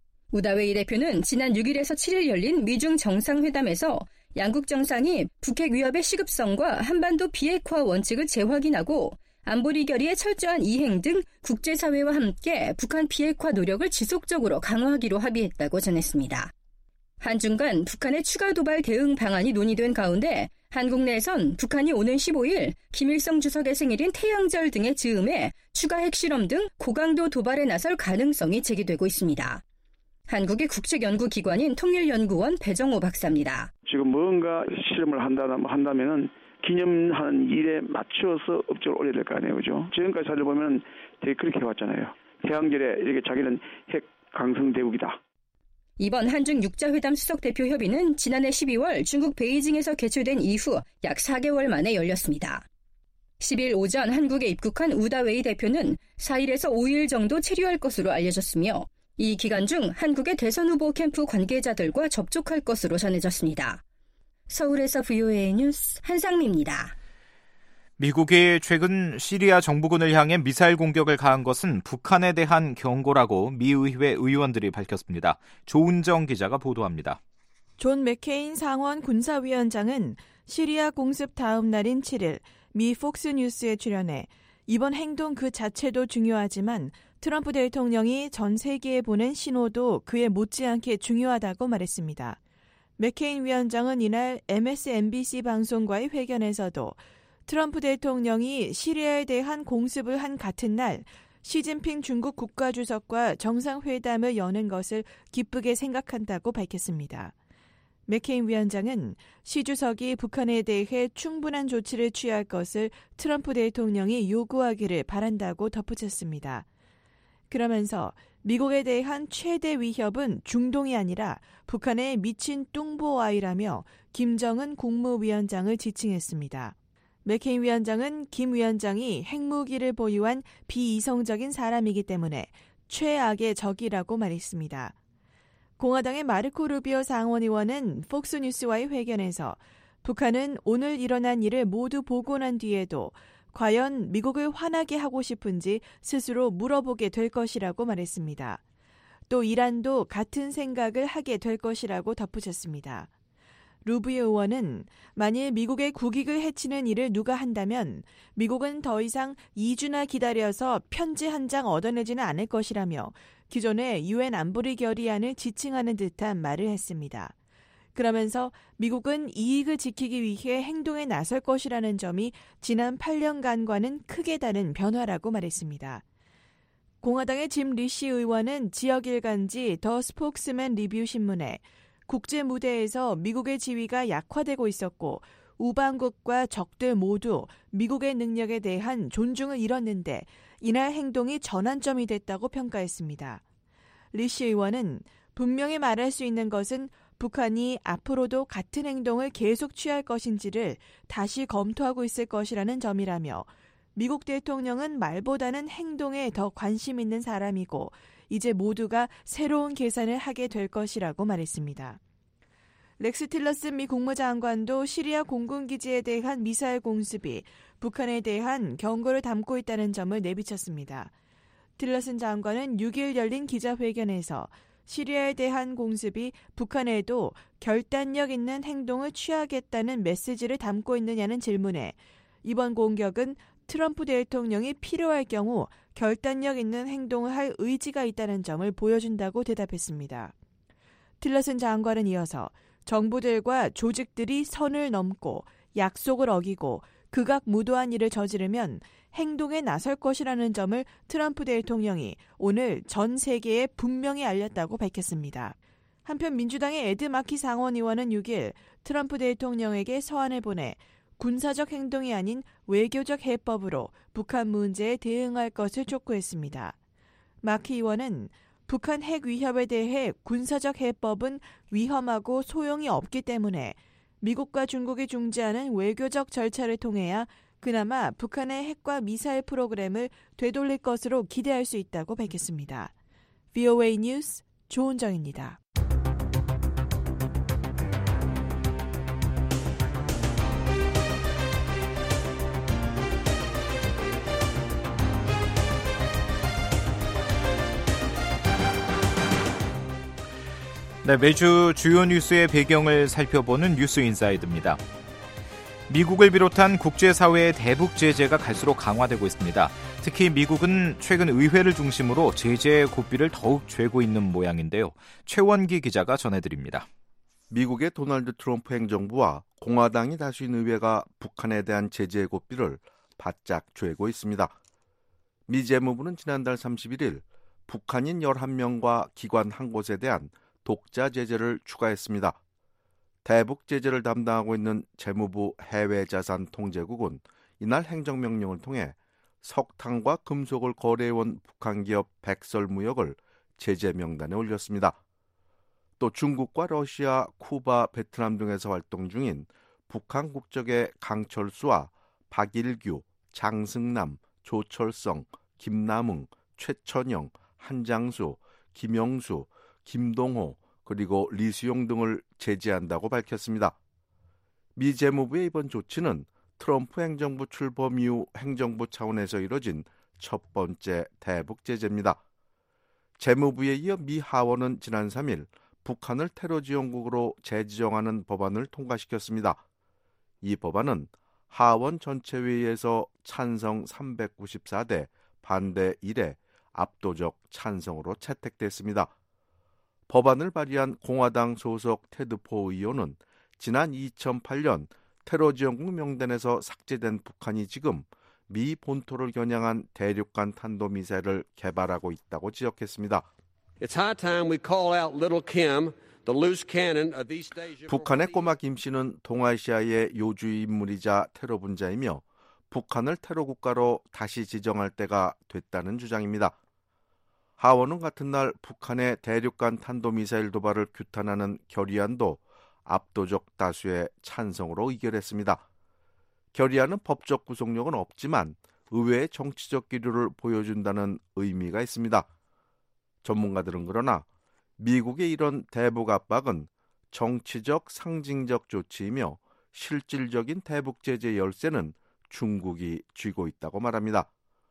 우다웨이 대표는 지난 6일에서 7일 열린 미중 정상회담에서 양국 정상이 북핵 위협의 시급성과 한반도 비핵화 원칙을 재확인하고 안보리 결의의 철저한 이행 등 국제사회와 함께 북한 비핵화 노력을 지속적으로 강화하기로 합의했다고 전했습니다. 한중 간 북한의 추가 도발 대응 방안이 논의된 가운데 한국 내에선 북한이 오는 15일 김일성 주석의 생일인 태양절 등의 즈음에 추가 핵실험 등 고강도 도발에 나설 가능성이 제기되고 있습니다. 한국의 국책연구기관인 통일연구원 배정호 박사입니다. 지금 뭔가 실험을 한다면은 기념하는 일에 맞춰서 업적을 올려야 될 거 아니에요, 그죠? 지금까지 사례를 보면 되게 그렇게 해왔잖아요. 태양절에 이렇게 자기는 핵 강성 대국이다. 이번 한중 6자회담 수석대표 협의는 지난해 12월 중국 베이징에서 개최된 이후 약 4개월 만에 열렸습니다. 10일 오전 한국에 입국한 우다웨이 대표는 4일에서 5일 정도 체류할 것으로 알려졌으며 이 기간 중 한국의 대선 후보 캠프 관계자들과 접촉할 것으로 전해졌습니다. 서울에서 VOA 뉴스 한상미입니다. 미국이 최근 시리아 정부군을 향해 미사일 공격을 가한 것은 북한에 대한 경고라고 미 의회 의원들이 밝혔습니다. 조은정 기자가 보도합니다. 존 맥케인 상원 군사위원장은 시리아 공습 다음 날인 7일 미 폭스뉴스에 출연해 이번 행동 그 자체도 중요하지만 트럼프 대통령이 전 세계에 보낸 신호도 그에 못지않게 중요하다고 말했습니다. 맥케인 위원장은 이날 MSNBC 방송과의 회견에서도 트럼프 대통령이 시리아에 대한 공습을 한 같은 날 시진핑 중국 국가주석과 정상회담을 여는 것을 기쁘게 생각한다고 밝혔습니다. 맥케인 위원장은 시 주석이 북한에 대해 충분한 조치를 취할 것을 트럼프 대통령이 요구하기를 바란다고 덧붙였습니다. 그러면서 미국에 대한 최대 위협은 중동이 아니라 북한의 미친 뚱보아이라며 김정은 국무위원장을 지칭했습니다. 맥케인 위원장은 김 위원장이 핵무기를 보유한 비이성적인 사람이기 때문에 최악의 적이라고 말했습니다. 공화당의 마르코 루비오 상원의원은 폭스뉴스와의 회견에서 북한은 오늘 일어난 일을 모두 보고 난 뒤에도 과연 미국을 화나게 하고 싶은지 스스로 물어보게 될 것이라고 말했습니다. 또 이란도 같은 생각을 하게 될 것이라고 덧붙였습니다. 루비오 의원은 만일 미국의 국익을 해치는 일을 누가 한다면 미국은 더 이상 2주나 기다려서 편지 한 장 얻어내지는 않을 것이라며 기존의 유엔 안보리 결의안을 지칭하는 듯한 말을 했습니다. 그러면서 미국은 이익을 지키기 위해 행동에 나설 것이라는 점이 지난 8년간과는 크게 다른 변화라고 말했습니다. 공화당의 짐 리시 의원은 지역일간지 더 스포크스맨 리뷰 신문에 국제 무대에서 미국의 지위가 약화되고 있었고 우방국과 적들 모두 미국의 능력에 대한 존중을 잃었는데 이날 행동이 전환점이 됐다고 평가했습니다. 리시 의원은 분명히 말할 수 있는 것은 북한이 앞으로도 같은 행동을 계속 취할 것인지를 다시 검토하고 있을 것이라는 점이라며 미국 대통령은 말보다는 행동에 더 관심 있는 사람이고 이제 모두가 새로운 계산을 하게 될 것이라고 말했습니다. 렉스 틸러슨 미 국무장관도 시리아 공군기지에 대한 미사일 공습이 북한에 대한 경고를 담고 있다는 점을 내비쳤습니다. 틸러슨 장관은 6일 열린 기자회견에서 시리아에 대한 공습이 북한에도 결단력 있는 행동을 취하겠다는 메시지를 담고 있느냐는 질문에 이번 공격은 트럼프 대통령이 필요할 경우 결단력 있는 행동을 할 의지가 있다는 점을 보여준다고 대답했습니다. 틸러슨 장관은 이어서 정부들과 조직들이 선을 넘고 약속을 어기고 극악무도한 일을 저지르면 행동에 나설 것이라는 점을 트럼프 대통령이 오늘 전 세계에 분명히 알렸다고 밝혔습니다. 한편 민주당의 에드 마키 상원의원은 6일 트럼프 대통령에게 서한을 보내 군사적 행동이 아닌 외교적 해법으로 북한 문제에 대응할 것을 촉구했습니다. 마키 의원은 북한 핵 위협에 대해 군사적 해법은 위험하고 소용이 없기 때문에 미국과 중국이 중재하는 외교적 절차를 통해야 그나마 북한의 핵과 미사일 프로그램을 되돌릴 것으로 기대할 수 있다고 밝혔습니다. VOA 뉴스 조은정입니다. 네, 매주 주요 뉴스의 배경을 살펴보는 뉴스 인사이드입니다. 미국을 비롯한 국제사회의 대북 제재가 갈수록 강화되고 있습니다. 특히 미국은 최근 의회를 중심으로 제재의 고삐를 더욱 쬐고 있는 모양인데요. 최원기 기자가 전해드립니다. 미국의 도널드 트럼프 행정부와 공화당이 다수인 의회가 북한에 대한 제재의 고삐를 바짝 쬐고 있습니다. 미 재무부는 지난달 31일 북한인 11명과 기관 한 곳에 대한 독자 제재를 추가했습니다. 대북 제재를 담당하고 있는 재무부 해외자산통제국은 이날 행정명령을 통해 석탄과 금속을 거래해온 북한 기업 백설무역을 제재 명단에 올렸습니다. 또 중국과 러시아, 쿠바, 베트남 등에서 활동 중인 북한 국적의 강철수와 박일규, 장승남, 조철성, 김남응, 최천영, 한장수, 김영수, 김동호, 그리고 리수용 등을 제재한다고 밝혔습니다. 미 재무부의 이번 조치는 트럼프 행정부 출범 이후 행정부 차원에서 이뤄진 첫 번째 대북 제재입니다. 재무부에 이어 미 하원은 지난 3일 북한을 테러 지원국으로 재지정하는 법안을 통과시켰습니다. 이 법안은 하원 전체회의에서 찬성 394대, 반대 1에 압도적 찬성으로 채택됐습니다. 법안을 발의한 공화당 소속 테드 포 의원은 지난 2008년 테러 지원국 명단에서 삭제된 북한이 지금 미 본토를 겨냥한 대륙간 탄도미사일을 개발하고 있다고 지적했습니다. It's high time we call out Little Kim, the loose cannon of East Asia. 북한의 꼬마 김 씨는 동아시아의 요주의 인물이자 테러 분자이며 북한을 테러 국가로 다시 지정할 때가 됐다는 주장입니다. 하원은 같은 날 북한의 대륙간 탄도미사일 도발을 규탄하는 결의안도 압도적 다수의 찬성으로 의결했습니다. 결의안은 법적 구속력은 없지만 의회의 정치적 기류를 보여준다는 의미가 있습니다. 전문가들은 그러나 미국의 이런 대북 압박은 정치적 상징적 조치이며 실질적인 대북 제재 열쇠는 중국이 쥐고 있다고 말합니다.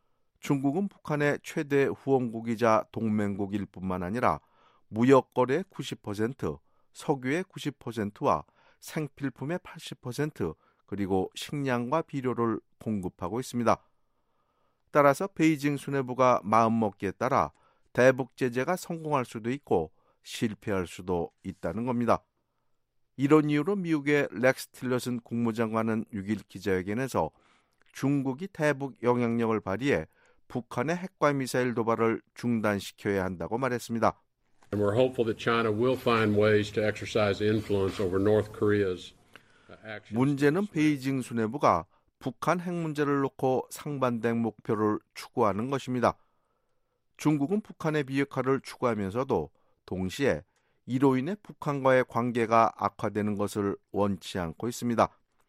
중국은 북한의 최대 후원국이자 동맹국일 뿐만 아니라 무역거래의 90%, 석유의 90%와 생필품의 80%, 그리고 식량과 비료를 공급하고 있습니다. 따라서 베이징 수뇌부가 마음먹기에 따라 대북 제재가 성공할 수도 있고 실패할 수도 있다는 겁니다. 이런 이유로 미국의 렉스 틸러슨 국무장관은 6일 기자회견에서 중국이 대북 영향력을 발휘해 북한의 핵과 미사일 도발을 중단시켜야 한다고 말했습니다. And we're hopeful that China will find ways to exercise influence over North Korea's actions. 문제는 베이징 수뇌부가 북한 핵 문제를 놓고 상반된 목표를 추구하는 것입니다. 중국은 북한의 비핵화를 추구하면서도 동시에 이로 인해 북한과의 관계가 악화되는 것을 원치 않고 있습니다.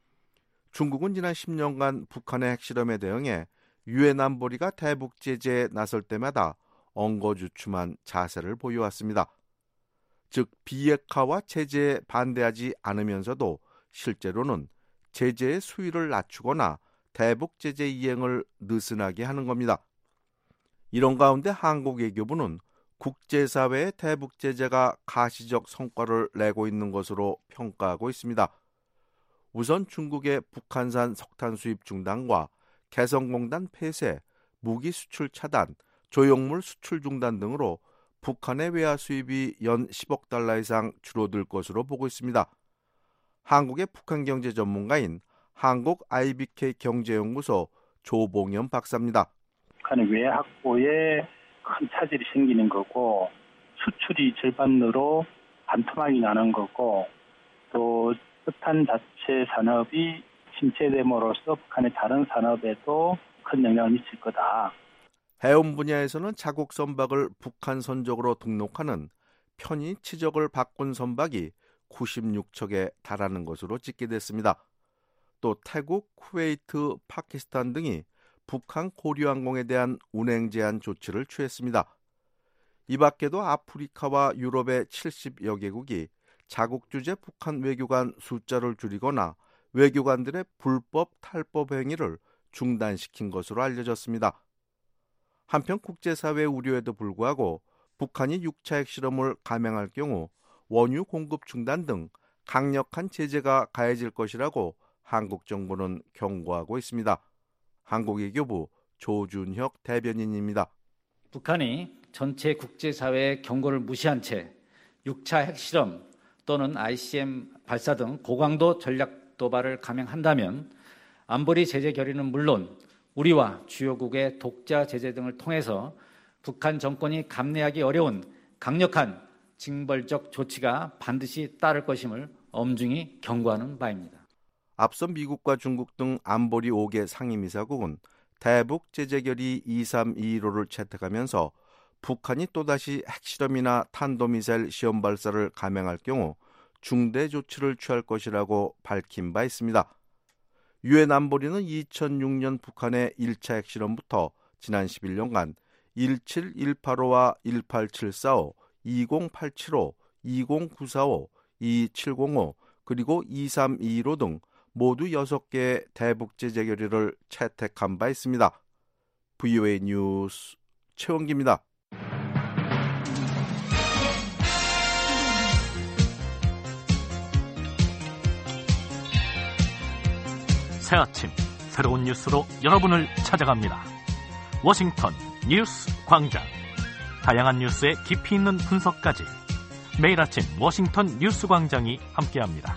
중국은 지난 10년간 북한의 핵실험에 대응해 유엔 안보리가 대북 제재에 나설 때마다 엉거주춤한 자세를 보여왔습니다. 즉 비핵화와 제재에 반대하지 않으면서도 실제로는 제재의 수위를 낮추거나 대북 제재 이행을 느슨하게 하는 겁니다. 이런 가운데 한국 외교부는 국제사회의 대북 제재가 가시적 성과를 내고 있는 것으로 평가하고 있습니다. 우선 중국의 북한산 석탄 수입 중단과 개성공단 폐쇄, 무기 수출 차단, 조형물 수출 중단 등으로 북한의 외화 수입이 연 10억 달러 이상 줄어들 것으로 보고 있습니다. 한국의 북한 경제 전문가인 한국 IBK 경제연구소 조봉현 박사입니다. 북한의 외화 확보에 큰 차질이 생기는 거고 수출이 절반으로 반토막이 나는 거고 또 석탄 자체 산업이 침체됨으로써 북한의 다른 산업에도 큰 영향을 미칠 거다. 해운 분야에서는 자국 선박을 북한 선적으로 등록하는 편의 치적을 바꾼 선박이 96척에 달하는 것으로 집계됐습니다. 또 태국, 쿠웨이트, 파키스탄 등이 북한 고려항공에 대한 운행 제한 조치를 취했습니다. 이 밖에도 아프리카와 유럽의 70여 개국이 자국 주재 북한 외교관 숫자를 줄이거나 외교관들의 불법 탈법 행위를 중단시킨 것으로 알려졌습니다. 한편 국제사회 우려에도 불구하고 북한이 6차 핵실험을 감행할 경우 원유 공급 중단 등 강력한 제재가 가해질 것이라고 한국 정부는 경고하고 있습니다. 한국외교부 조준혁 대변인입니다. 북한이 전체 국제사회의 경고를 무시한 채 6차 핵실험 또는 ICM 발사 등 고강도 전략 도발을 감행한다면 안보리 제재 결의는 물론 우리와 주요국의 독자 제재 등을 통해서 북한 정권이 감내하기 어려운 강력한 징벌적 조치가 반드시 따를 것임을 엄중히 경고하는 바입니다. 앞서 미국과 중국 등 안보리 5개 상임이사국은 대북 제재 결의 2321호를 채택하면서 북한이 또다시 핵실험이나 탄도미사일 시험 발사를 감행할 경우 중대 조치를 취할 것이라고 밝힌 바 있습니다. 유엔 안보리는 2006년 북한의 1차 핵실험부터 지난 11년간 17185와 18745, 20875, 20945, 2705, 그리고 2321호 등 모두 6개의 대북 제재 결의를 채택한 바 있습니다. VOA 뉴스 최원기입니다. 새 아침 새로운 뉴스로 여러분을 찾아갑니다. 워싱턴 뉴스 광장. 다양한 뉴스의 깊이 있는 분석까지 매일 아침 워싱턴 뉴스 광장이 함께합니다.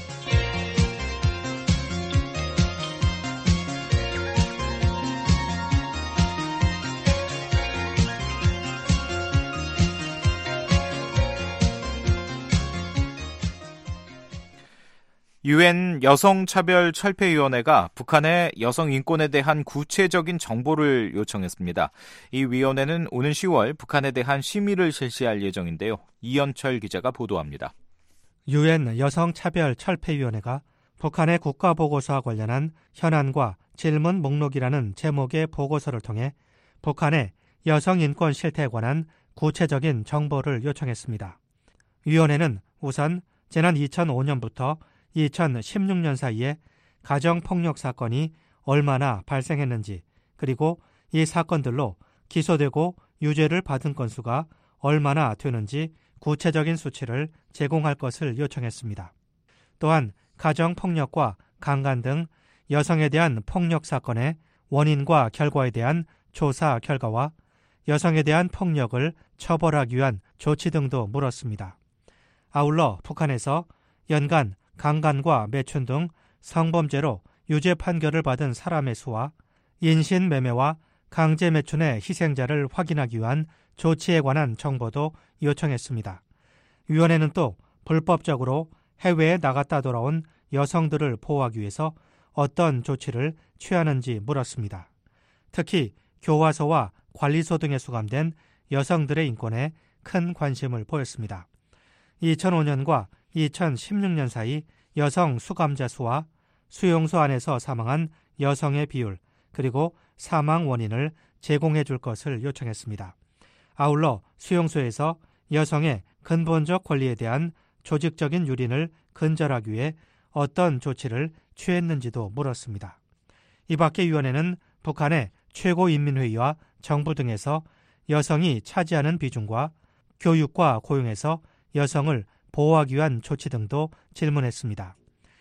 유엔 여성차별철폐위원회가 북한의 여성 인권에 대한 구체적인 정보를 요청했습니다. 이 위원회는 오는 10월 북한에 대한 심의를 실시할 예정인데요. 이현철 기자가 보도합니다. 유엔 여성차별철폐위원회가 북한의 국가보고서와 관련한 현안과 질문 목록이라는 제목의 보고서를 통해 북한의 여성 인권 실태에 관한 구체적인 정보를 요청했습니다. 위원회는 우선 지난 2005년부터 2016년 사이에 가정폭력 사건이 얼마나 발생했는지, 그리고 이 사건들로 기소되고 유죄를 받은 건수가 얼마나 되는지 구체적인 수치를 제공할 것을 요청했습니다. 또한 가정폭력과 강간 등 여성에 대한 폭력 사건의 원인과 결과에 대한 조사 결과와 여성에 대한 폭력을 처벌하기 위한 조치 등도 물었습니다. 아울러 북한에서 연간 강간과 매춘 등 성범죄로 유죄 판결을 받은 사람의 수와 인신매매와 강제매춘의 희생자를 확인하기 위한 조치에 관한 정보도 요청했습니다. 위원회는 또 불법적으로 해외에 나갔다 돌아온 여성들을 보호하기 위해서 어떤 조치를 취하는지 물었습니다. 특히 교화소와 관리소 등에 수감된 여성들의 인권에 큰 관심을 보였습니다. 2005년과 2016년 사이 여성 수감자 수와 수용소 안에서 사망한 여성의 비율, 그리고 사망 원인을 제공해 줄 것을 요청했습니다. 아울러 수용소에서 여성의 근본적 권리에 대한 조직적인 유린을 근절하기 위해 어떤 조치를 취했는지도 물었습니다. 이 밖에 위원회는 북한의 최고인민회의와 정부 등에서 여성이 차지하는 비중과 교육과 고용에서 여성을 보호하기 위한 조치 등도 질문했습니다.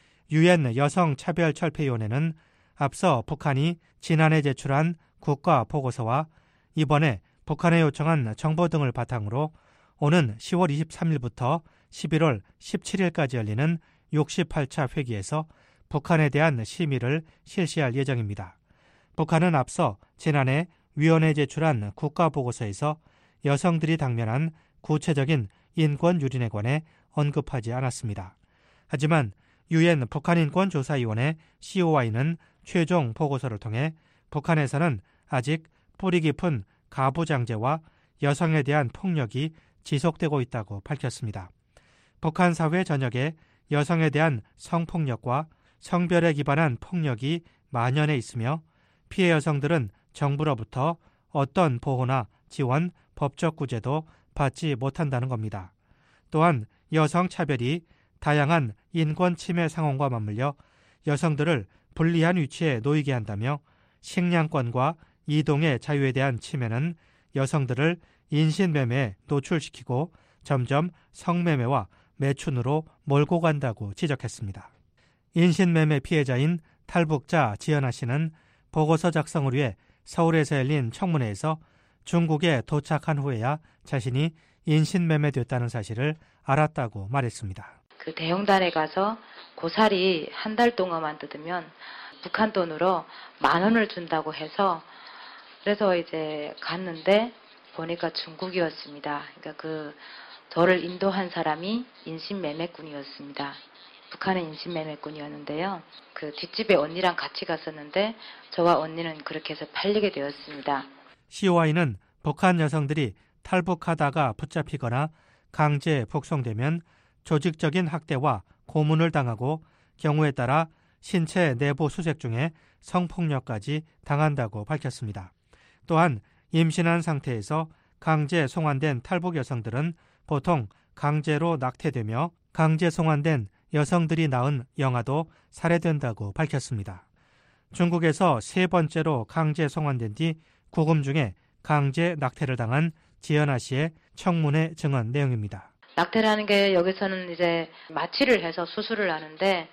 유엔 여성차별철폐위원회는 앞서 북한이 지난해 제출한 국가 보고서와 이번에 북한에 요청한 정보 등을 바탕으로 오는 10월 23일부터 11월 17일까지 열리는 68차 회기에서 북한에 대한 심의를 실시할 예정입니다. 북한은 앞서 지난해 위원회에 제출한 국가보고서에서 여성들이 당면한 구체적인 인권 유린에 관해 언급하지 않았습니다. 하지만 유엔 북한인권조사위원회 COI는 최종 보고서를 통해 북한에서는 아직 뿌리 깊은 가부장제와 여성에 대한 폭력이 지속되고 있다고 밝혔습니다. 북한 사회 전역에 여성에 대한 성폭력과 성별에 기반한 폭력이 만연해 있으며 피해 여성들은 정부로부터 어떤 보호나 지원, 법적 구제도 받지 못한다는 겁니다. 또한 여성 차별이 다양한 인권 침해 상황과 맞물려 여성들을 불리한 위치에 놓이게 한다며 식량권과 이동의 자유에 대한 침해는 여성들을 인신매매에 노출시키고 점점 성매매와 매춘으로 몰고 간다고 지적했습니다. 인신매매 피해자인 탈북자 지연아 씨는 보고서 작성을 위해 서울에서 열린 청문회에서 중국에 도착한 후에야 자신이 인신매매됐다는 사실을 알았다고 말했습니다. 그 대형단에 가서 고사리 한 달 동안만 뜯으면 북한 돈으로 10,000원을 준다고 해서 그래서 이제 갔는데 보니까 중국이었습니다. 그러니까 저를 인도한 사람이 인신매매꾼이었습니다. 북한의 인신매매꾼이었는데요. 그 뒷집에 언니랑 같이 갔었는데 저와 언니는 그렇게 해서 팔리게 되었습니다. COI는 북한 여성들이 탈북하다가 붙잡히거나 강제 북송되면 조직적인 학대와 고문을 당하고 경우에 따라 신체 내부 수색 중에 성폭력까지 당한다고 밝혔습니다. 또한 임신한 상태에서 강제 송환된 탈북 여성들은 보통 강제로 낙태되며 강제 송환된 여성들이 낳은 영아도 살해된다고 밝혔습니다. 중국에서 3번째로 강제 송환된 뒤 구금 중에 강제 낙태를 당한 지연아 씨의 청문회 증언 내용입니다. 낙태라는 게 여기서는 이제 마취를 해서 수술을 하는데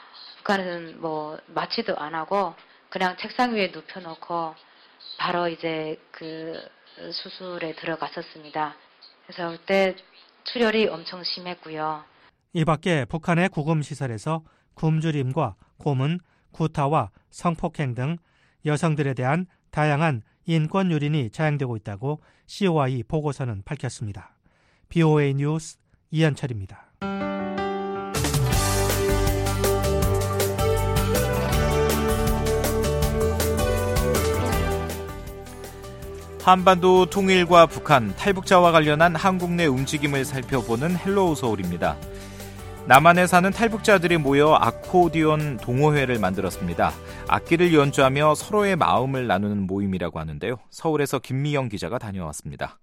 북한에서는 마취도 안 하고 그냥 책상 위에 눕혀놓고 바로 이제 그 수술에 들어갔었습니다. 그래서 그때 출혈이 엄청 심했고요. 이 밖에 북한의 구금시설에서 굶주림과 고문, 구타와 성폭행 등 여성들에 대한 다양한 인권 유린이 자행되고 있다고 COI 보고서는 밝혔습니다. BOA 뉴스 이한철입니다. 한반도 통일과 북한, 탈북자와 관련한 한국 내 움직임을 살펴보는 헬로우 서울입니다. 남한에 사는 탈북자들이 모여 아코디언 동호회를 만들었습니다. 악기를 연주하며 서로의 마음을 나누는 모임이라고 하는데요. 서울에서 김미영 기자가 다녀왔습니다.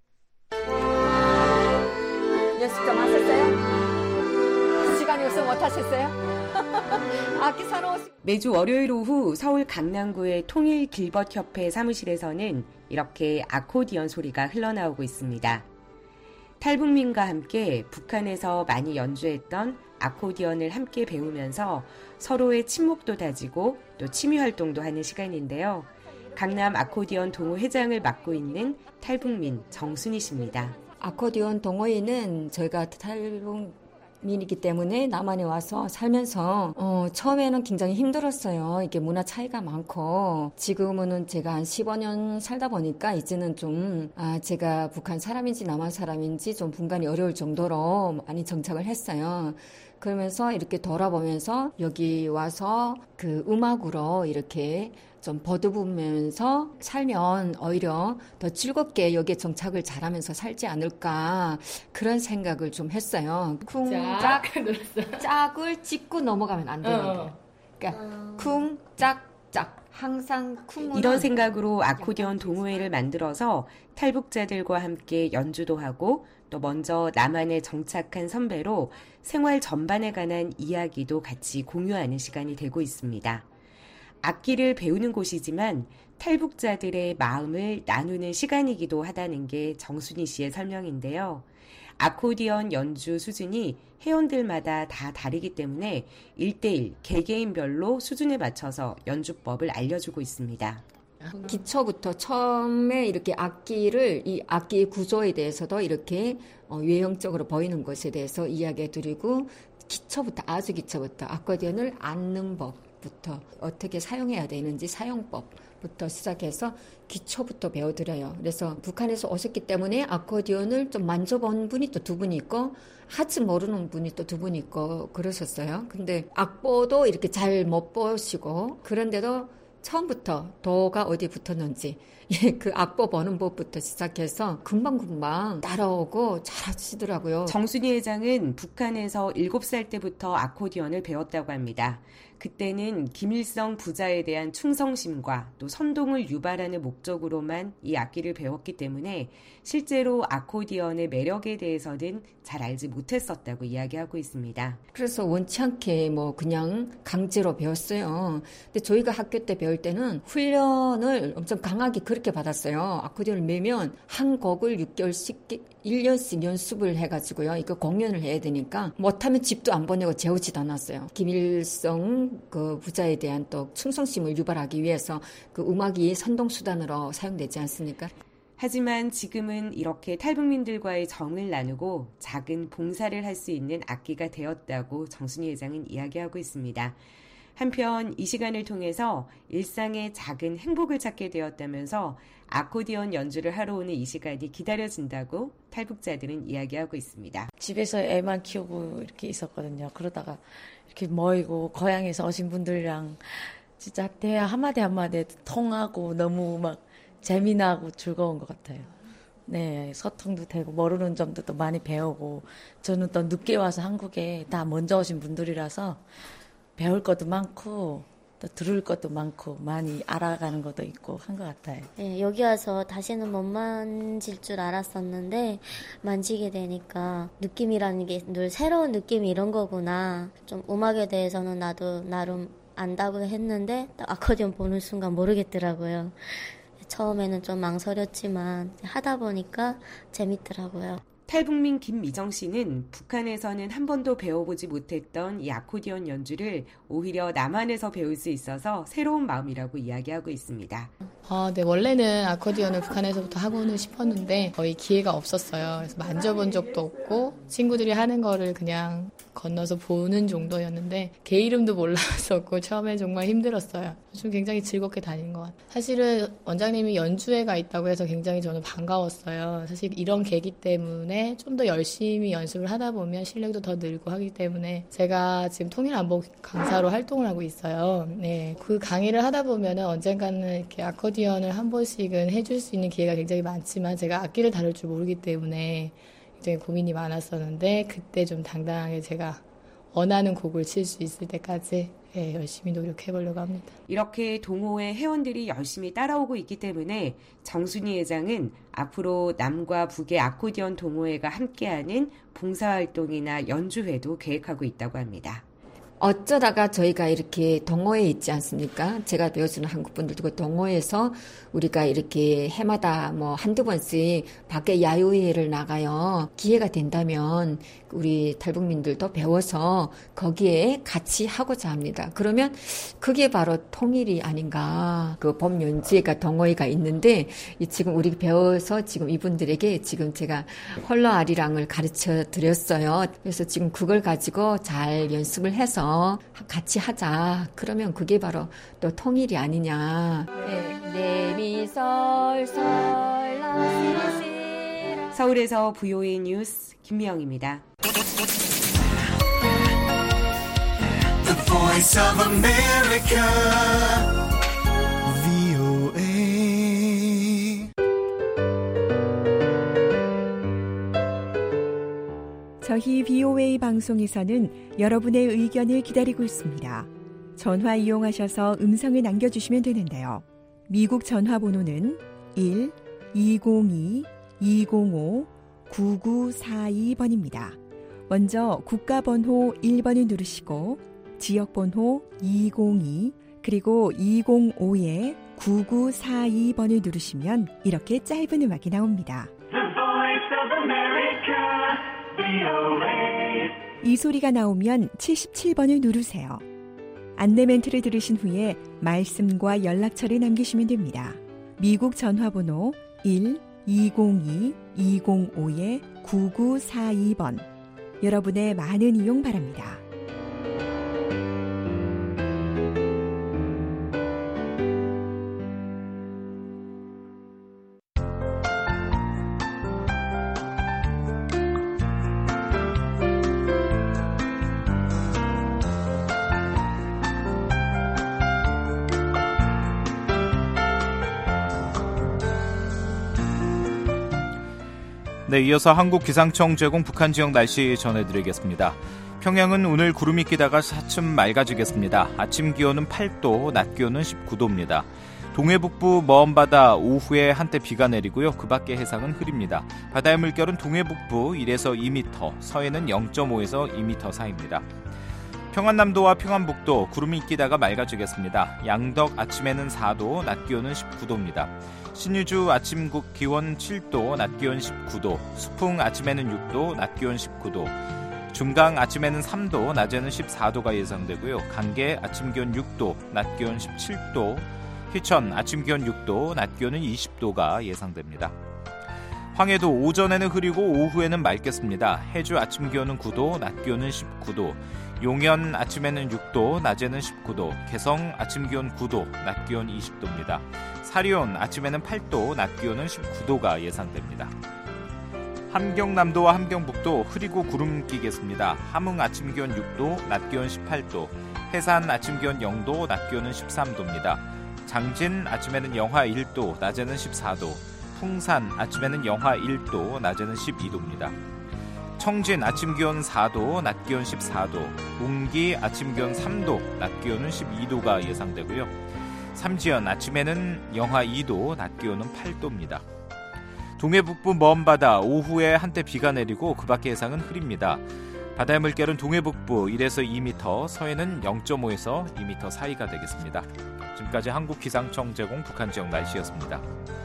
연습 좀 하셨어요? 시간이 없어 못 하셨어요? 악기 사러 매주 월요일 오후 서울 강남구의 통일길벗협회 사무실에서는 이렇게 아코디언 소리가 흘러나오고 있습니다. 탈북민과 함께 북한에서 많이 연주했던 아코디언을 함께 배우면서 서로의 친목도 다지고 또 취미활동도 하는 시간인데요. 강남 아코디언 동호회장을 맡고 있는 탈북민 정순희 씨입니다. 아코디언 동호회는 저희가 탈북민이기 때문에 남한에 와서 살면서 처음에는 굉장히 힘들었어요. 이게 문화 차이가 많고 지금은 제가 한 15년 살다 보니까 이제는 좀 제가 북한 사람인지 남한 사람인지 좀 분간이 어려울 정도로 많이 정착을 했어요. 그러면서 이렇게 돌아보면서 여기 와서 그 음악으로 이렇게 좀 버드부면서 살면 오히려 더 즐겁게 여기에 정착을 잘하면서 살지 않을까 그런 생각을 좀 했어요. 쿵짝 짝을 찍고 넘어가면 안 되는데 그러니까 쿵짝짝 항상 쿵 이런 생각으로 아코디언 동호회를 만들어서 탈북자들과 함께 연주도 하고 또 먼저 남한에 정착한 선배로 생활 전반에 관한 이야기도 같이 공유하는 시간이 되고 있습니다. 악기를 배우는 곳이지만 탈북자들의 마음을 나누는 시간이기도 하다는 게 정순희 씨의 설명인데요. 아코디언 연주 수준이 회원들마다 다 다르기 때문에 1:1 개개인별로 수준에 맞춰서 연주법을 알려주고 있습니다. 기초부터 처음에 이렇게 이 악기의 구조에 대해서도 이렇게 유형적으로 보이는 것에 대해서 이야기해 드리고 기초부터 아주 기초부터 아코디언을 앉는 법부터 어떻게 사용해야 되는지 사용법부터 시작해서 기초부터 배워드려요. 그래서 북한에서 오셨기 때문에 아코디언을 좀 만져본 분이 또 2분 있고 하지 모르는 분이 또 2분 있고 그러셨어요. 근데 악보도 이렇게 잘 못 보시고 그런데도 처음부터 도가 어디 붙었는지 그 악보 보는 법부터 시작해서 금방금방 따라오고 잘하시더라고요. 정순희 회장은 북한에서 7살 때부터 아코디언을 배웠다고 합니다. 그때는 김일성 부자에 대한 충성심과 또 선동을 유발하는 목적으로만 이 악기를 배웠기 때문에 실제로 아코디언의 매력에 대해서는 잘 알지 못했었다고 이야기하고 있습니다. 그래서 원치 않게 그냥 강제로 배웠어요. 근데 저희가 학교 때 배울 때는 훈련을 엄청 강하게 그렇게 받았어요. 아코디언을 매면 한 곡을 6개월씩 1년씩 연습을 해가지고요. 이거 공연을 해야 되니까 못하면 집도 안 보내고 재우지도 않았어요. 김일성 그 부자에 대한 또 충성심을 유발하기 위해서 그 음악이 선동수단으로 사용되지 않습니까? 하지만 지금은 이렇게 탈북민들과의 정을 나누고 작은 봉사를 할 수 있는 악기가 되었다고 정순희 회장은 이야기하고 있습니다. 한편 이 시간을 통해서 일상의 작은 행복을 찾게 되었다면서 아코디언 연주를 하러 오는 이 시간이 기다려진다고 탈북자들은 이야기하고 있습니다. 집에서 애만 키우고 이렇게 있었거든요. 그러다가 이렇게 모이고 고향에서 오신 분들이랑 진짜 대화 한마디 통하고 너무 막 재미나고 즐거운 것 같아요. 네, 소통도 되고 모르는 점도 또 많이 배우고 저는 또 늦게 와서 한국에 다 먼저 오신 분들이라서 배울 것도 많고 또 들을 것도 많고 많이 알아가는 것도 있고 한 것 같아요. 네, 여기 와서 다시는 못 만질 줄 알았었는데 만지게 되니까 느낌이라는 게 늘 새로운 느낌이 이런 거구나. 좀 음악에 대해서는 나도 나름 안다고 했는데 딱 아코디언 보는 순간 모르겠더라고요. 처음에는 좀 망설였지만 하다 보니까 재밌더라고요. 탈북민 김미정 씨는 북한에서는 한 번도 배워보지 못했던 이 아코디언 연주를 오히려 남한에서 배울 수 있어서 새로운 마음이라고 이야기하고 있습니다. 네, 원래는 아코디언을 북한에서부터 하고는 싶었는데 거의 기회가 없었어요. 그래서 만져본 적도 없고 친구들이 하는 거를 그냥 건너서 보는 정도였는데 개 이름도 몰랐었고 처음에 정말 힘들었어요. 좀 굉장히 즐겁게 다니는 것 같아요. 사실은 원장님이 연주회가 있다고 해서 굉장히 저는 반가웠어요. 사실 이런 계기 때문에 좀 더 열심히 연습을 하다 보면 실력도 더 늘고 하기 때문에 제가 지금 통일안보 강사로 활동을 하고 있어요. 네, 그 강의를 하다 보면은 언젠가는 이렇게 아코디언을 한 번씩은 해줄 수 있는 기회가 굉장히 많지만 제가 악기를 다룰 줄 모르기 때문에 굉장히 고민이 많았었는데 그때 좀 당당하게 제가 원하는 곡을 칠 수 있을 때까지 열심히 노력해보려고 합니다. 이렇게 동호회 회원들이 열심히 따라오고 있기 때문에 정순희 회장은 앞으로 남과 북의 아코디언 동호회가 함께하는 봉사활동이나 연주회도 계획하고 있다고 합니다. 어쩌다가 저희가 이렇게 동호회에 있지 않습니까? 제가 배워주는 한국 분들도 그 동호회에서 우리가 이렇게 해마다 한두 번씩 밖에 야유회를 나가요. 기회가 된다면 우리 탈북민들도 배워서 거기에 같이 하고자 합니다. 그러면 그게 바로 통일이 아닌가. 그 봄 연주회가 동호회가 있는데 지금 우리 배워서 지금 이분들에게 지금 제가 홀로아리랑을 가르쳐 드렸어요. 그래서 지금 그걸 가지고 잘 연습을 해서 같이 하자. 그러면 그게 바로 또 통일이 아니냐. 서울에서 VOA 뉴스 김미영입니다. The Voice of America, VOA. 저희 VOA 방송에서는 여러분의 의견을 기다리고 있습니다. 전화 이용하셔서 음성을 남겨주시면 되는데요. 미국 전화번호는 1-202-205-9942번입니다. 먼저 국가번호 1번을 누르시고 지역번호 그리고 205-9942번을 누르시면 이렇게 짧은 음악이 나옵니다. 이 소리가 나오면 77번을 누르세요. 안내 멘트를 들으신 후에 말씀과 연락처를 남기시면 됩니다. 미국 전화번호 1-202-205-9942번. 여러분의 많은 이용 바랍니다. 네, 이어서 한국기상청 제공 북한 지역 날씨 전해드리겠습니다. 평양은 오늘 구름이 끼다가 차츰 맑아지겠습니다. 아침 기온은 8도, 낮 기온은 19도입니다. 동해북부 먼 바다 오후에 한때 비가 내리고요. 그 밖의 해상은 흐립니다. 바다의 물결은 동해북부 1에서 2m, 서해는 0.5에서 2m 사이입니다. 평안남도와 평안북도 구름이 끼다가 맑아지겠습니다. 양덕 아침에는 4도, 낮 기온은 19도입니다. 신유주 아침 기온 7도, 낮 기온 19도, 수풍 아침에는 6도, 낮 기온 19도, 중강 아침에는 3도, 낮에는 14도가 예상되고요. 강계 아침 기온 6도, 낮 기온 17도, 희천 아침 기온 6도, 낮 기온은 20도가 예상됩니다. 황해도 오전에는 흐리고 오후에는 맑겠습니다. 해주 아침 기온은 9도, 낮 기온은 19도, 용현 아침에는 6도, 낮에는 19도, 개성 아침 기온 9도, 낮 기온 20도입니다. 사리온 아침에는 8도, 낮 기온은 19도가 예상됩니다. 함경남도와 함경북도 흐리고 구름 끼겠습니다. 함흥 아침 기온 6도, 낮 기온 18도, 해산 아침 기온 0도, 낮 기온은 13도입니다. 장진 아침에는 영하 1도, 낮에는 14도, 풍산 아침에는 영하 1도, 낮에는 12도입니다. 청진 아침 기온 4도, 낮 기온 14도, 웅기 아침 기온 3도, 낮 기온은 12도가 예상되고요. 삼지연 아침에는 영하 2도, 낮 기온은 8도입니다. 동해북부 먼 바다 오후에 한때 비가 내리고 그 밖의 해상은 흐립니다. 바다의 물결은 동해북부 1에서 2m, 서해는 0.5에서 2m 사이가 되겠습니다. 지금까지 한국기상청 제공 북한 지역 날씨였습니다.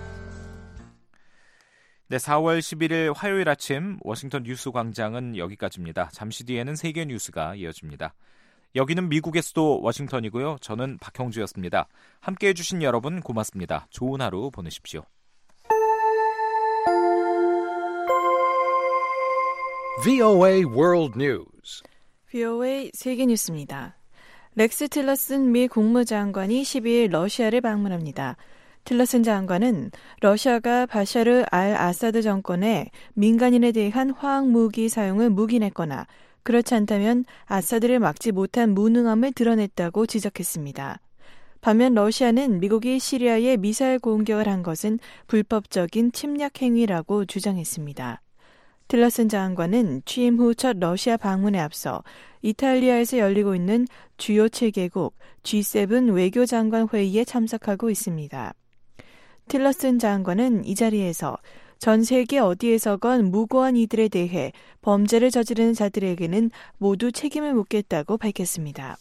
네, 4월 11일 화요일 아침 워싱턴 뉴스 광장은 여기까지입니다. 잠시 뒤에는 세계 뉴스가 이어집니다. 여기는 미국의 수도 워싱턴이고요. 저는 박형주였습니다. 함께해 주신 여러분 고맙습니다. 좋은 하루 보내십시오. VOA World News. VOA 세계 뉴스입니다. 렉스 틸러슨 미 국무장관이 12일 러시아를 방문합니다. 틸러슨 장관은 러시아가 바샤르 알 아사드 정권의 민간인에 대한 화학무기 사용을 묵인했거나 그렇지 않다면 아사드를 막지 못한 무능함을 드러냈다고 지적했습니다. 반면 러시아는 미국이 시리아에 미사일 공격을 한 것은 불법적인 침략 행위라고 주장했습니다. 틸러슨 장관은 취임 후 첫 러시아 방문에 앞서 이탈리아에서 열리고 있는 주요 7개국 G7 외교장관 회의에 참석하고 있습니다. 틸러슨 장관은 이 자리에서 전 세계 어디에서건 무고한 이들에 대해 범죄를 저지르는 자들에게는 모두 책임을 묻겠다고 밝혔습니다.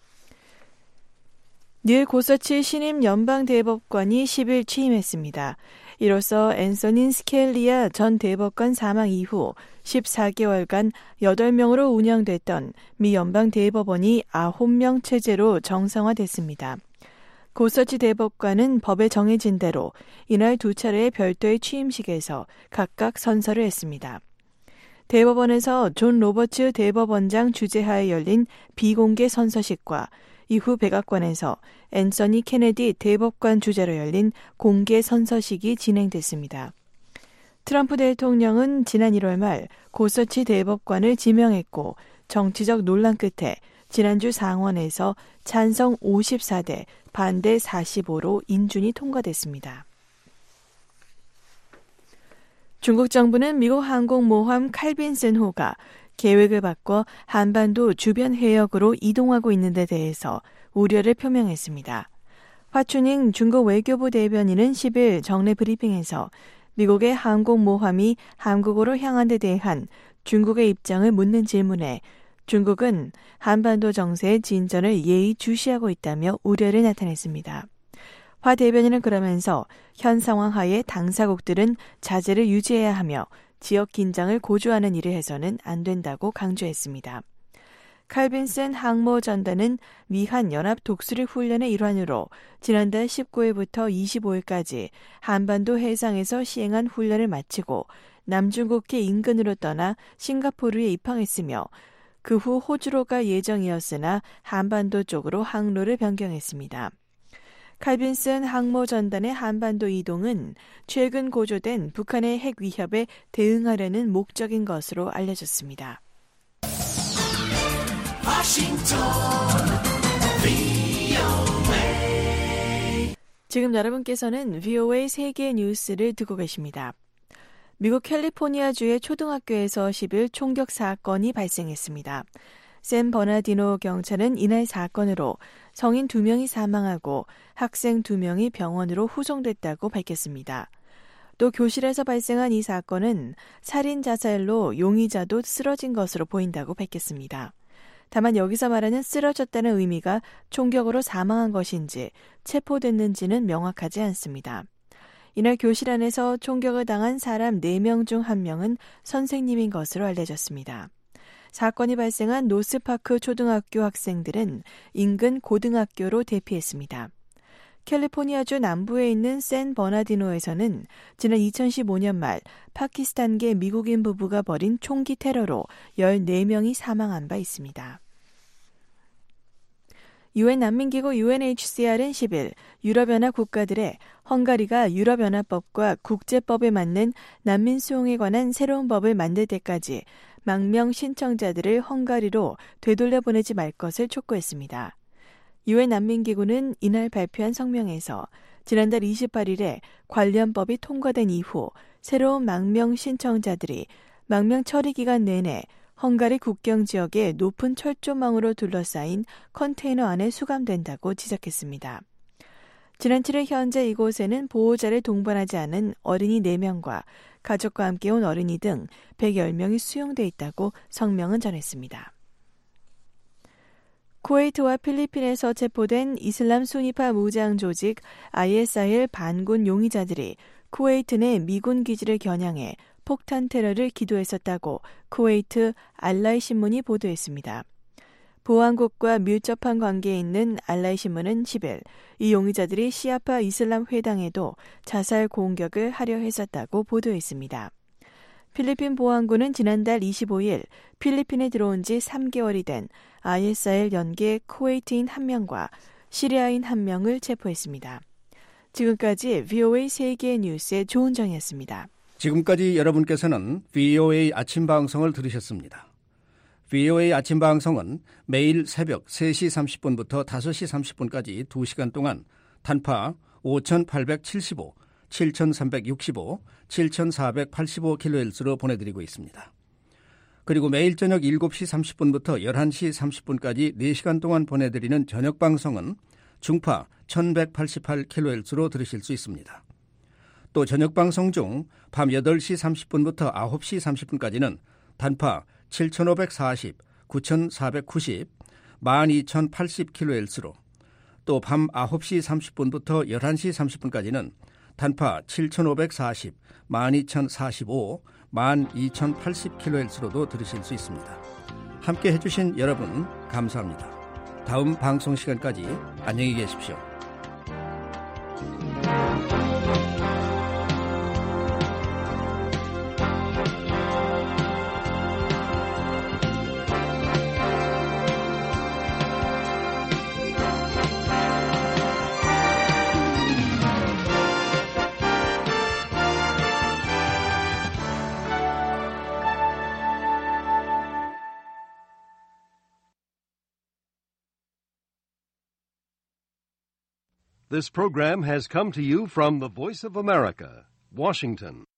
닐 고서치 신임 연방대법관이 10일 취임했습니다. 이로써 앤서닌 스켈리아 전 대법관 사망 이후 14개월간 8명으로 운영됐던 미 연방대법원이 9명 체제로 정상화됐습니다. 고서치 대법관은 법에 정해진 대로 이날 2차례의 별도의 취임식에서 각각 선서를 했습니다. 대법원에서 존 로버츠 대법원장 주재하에 열린 비공개 선서식과 이후 백악관에서 앤서니 케네디 대법관 주재로 열린 공개 선서식이 진행됐습니다. 트럼프 대통령은 지난 1월 말 고서치 대법관을 지명했고 정치적 논란 끝에 지난주 상원에서 찬성 54대 반대 45로 인준이 통과됐습니다. 중국 정부는 미국 항공모함 칼빈슨호가 계획을 바꿔 한반도 주변 해역으로 이동하고 있는 데 대해서 우려를 표명했습니다. 화춘잉 중국 외교부 대변인은 10일 정례 브리핑에서 미국의 항공모함이 한국으로 향한 데 대한 중국의 입장을 묻는 질문에 중국은 한반도 정세의 진전을 예의주시하고 있다며 우려를 나타냈습니다. 화 대변인은 그러면서 현 상황 하에 당사국들은 자제를 유지해야 하며 지역 긴장을 고조하는 일을 해서는 안 된다고 강조했습니다. 칼빈슨 항모전단은 미한 연합 독수리 훈련의 일환으로 지난달 19일부터 25일까지 한반도 해상에서 시행한 훈련을 마치고 남중국해 인근으로 떠나 싱가포르에 입항했으며 그 후 호주로 갈 예정이었으나 한반도 쪽으로 항로를 변경했습니다. 칼빈슨 항모전단의 한반도 이동은 최근 고조된 북한의 핵 위협에 대응하려는 목적인 것으로 알려졌습니다. 지금 여러분께서는 VOA 세계 뉴스를 듣고 계십니다. 미국 캘리포니아주의 초등학교에서 10일 총격 사건이 발생했습니다. 샌 버나디노 경찰은 이날 사건으로 성인 2명이 사망하고 학생 2명이 병원으로 후송됐다고 밝혔습니다. 또 교실에서 발생한 이 사건은 살인 자살로 용의자도 쓰러진 것으로 보인다고 밝혔습니다. 다만 여기서 말하는 쓰러졌다는 의미가 총격으로 사망한 것인지 체포됐는지는 명확하지 않습니다. 이날 교실 안에서 총격을 당한 사람 4명 중 1명은 선생님인 것으로 알려졌습니다. 사건이 발생한 노스파크 초등학교 학생들은 인근 고등학교로 대피했습니다. 캘리포니아주 남부에 있는 샌 버나디노에서는 지난 2015년 말 파키스탄계 미국인 부부가 벌인 총기 테러로 14명이 사망한 바 있습니다. 유엔 난민기구 UNHCR은 10일 유럽연합 국가들의 헝가리가 유럽연합법과 국제법에 맞는 난민 수용에 관한 새로운 법을 만들 때까지 망명 신청자들을 헝가리로 되돌려 보내지 말 것을 촉구했습니다. 유엔 난민기구는 이날 발표한 성명에서 지난달 28일에 관련 법이 통과된 이후 새로운 망명 신청자들이 망명 처리 기간 내내 헝가리 국경 지역의 높은 철조망으로 둘러싸인 컨테이너 안에 수감된다고 지적했습니다. 지난 7일 현재 이곳에는 보호자를 동반하지 않은 어린이 4명과 가족과 함께 온 어린이 등 110명이 수용돼 있다고 성명은 전했습니다. 쿠웨이트와 필리핀에서 체포된 이슬람 수니파 무장 조직 ISIL 반군 용의자들이 쿠웨이트 내 미군 기지를 겨냥해 폭탄 테러를 기도했었다고 쿠웨이트 알라이 신문이 보도했습니다. 보안국과 밀접한 관계에 있는 알라이 신문은 10일 이 용의자들이 시아파 이슬람 회당에도 자살 공격을 하려 했었다고 보도했습니다. 필리핀 보안군은 지난달 25일 필리핀에 들어온 지 3개월이 된 ISIL 연계 쿠웨이트인 1명과 시리아인 1명을 체포했습니다. 지금까지 VOA 세계 뉴스의 조은정이었습니다. 지금까지 여러분께서는 VOA 아침 방송을 들으셨습니다. VOA 아침 방송은 매일 새벽 3시 30분부터 5시 30분까지 2시간 동안 단파 5875, 7365, 7485kHz로 보내드리고 있습니다. 그리고 매일 저녁 7시 30분부터 11시 30분까지 4시간 동안 보내드리는 저녁 방송은 중파 1188kHz로 들으실 수 있습니다. 또 저녁 방송 중 밤 8시 30분부터 9시 30분까지는 단파 7540, 9490, 12080kHz로 또 밤 9시 30분부터 11시 30분까지는 단파 7540, 12045, 12080kHz로도 들으실 수 있습니다. 함께 해주신 여러분 감사합니다. 다음 방송 시간까지 안녕히 계십시오. This program has come to you from the Voice of America, Washington.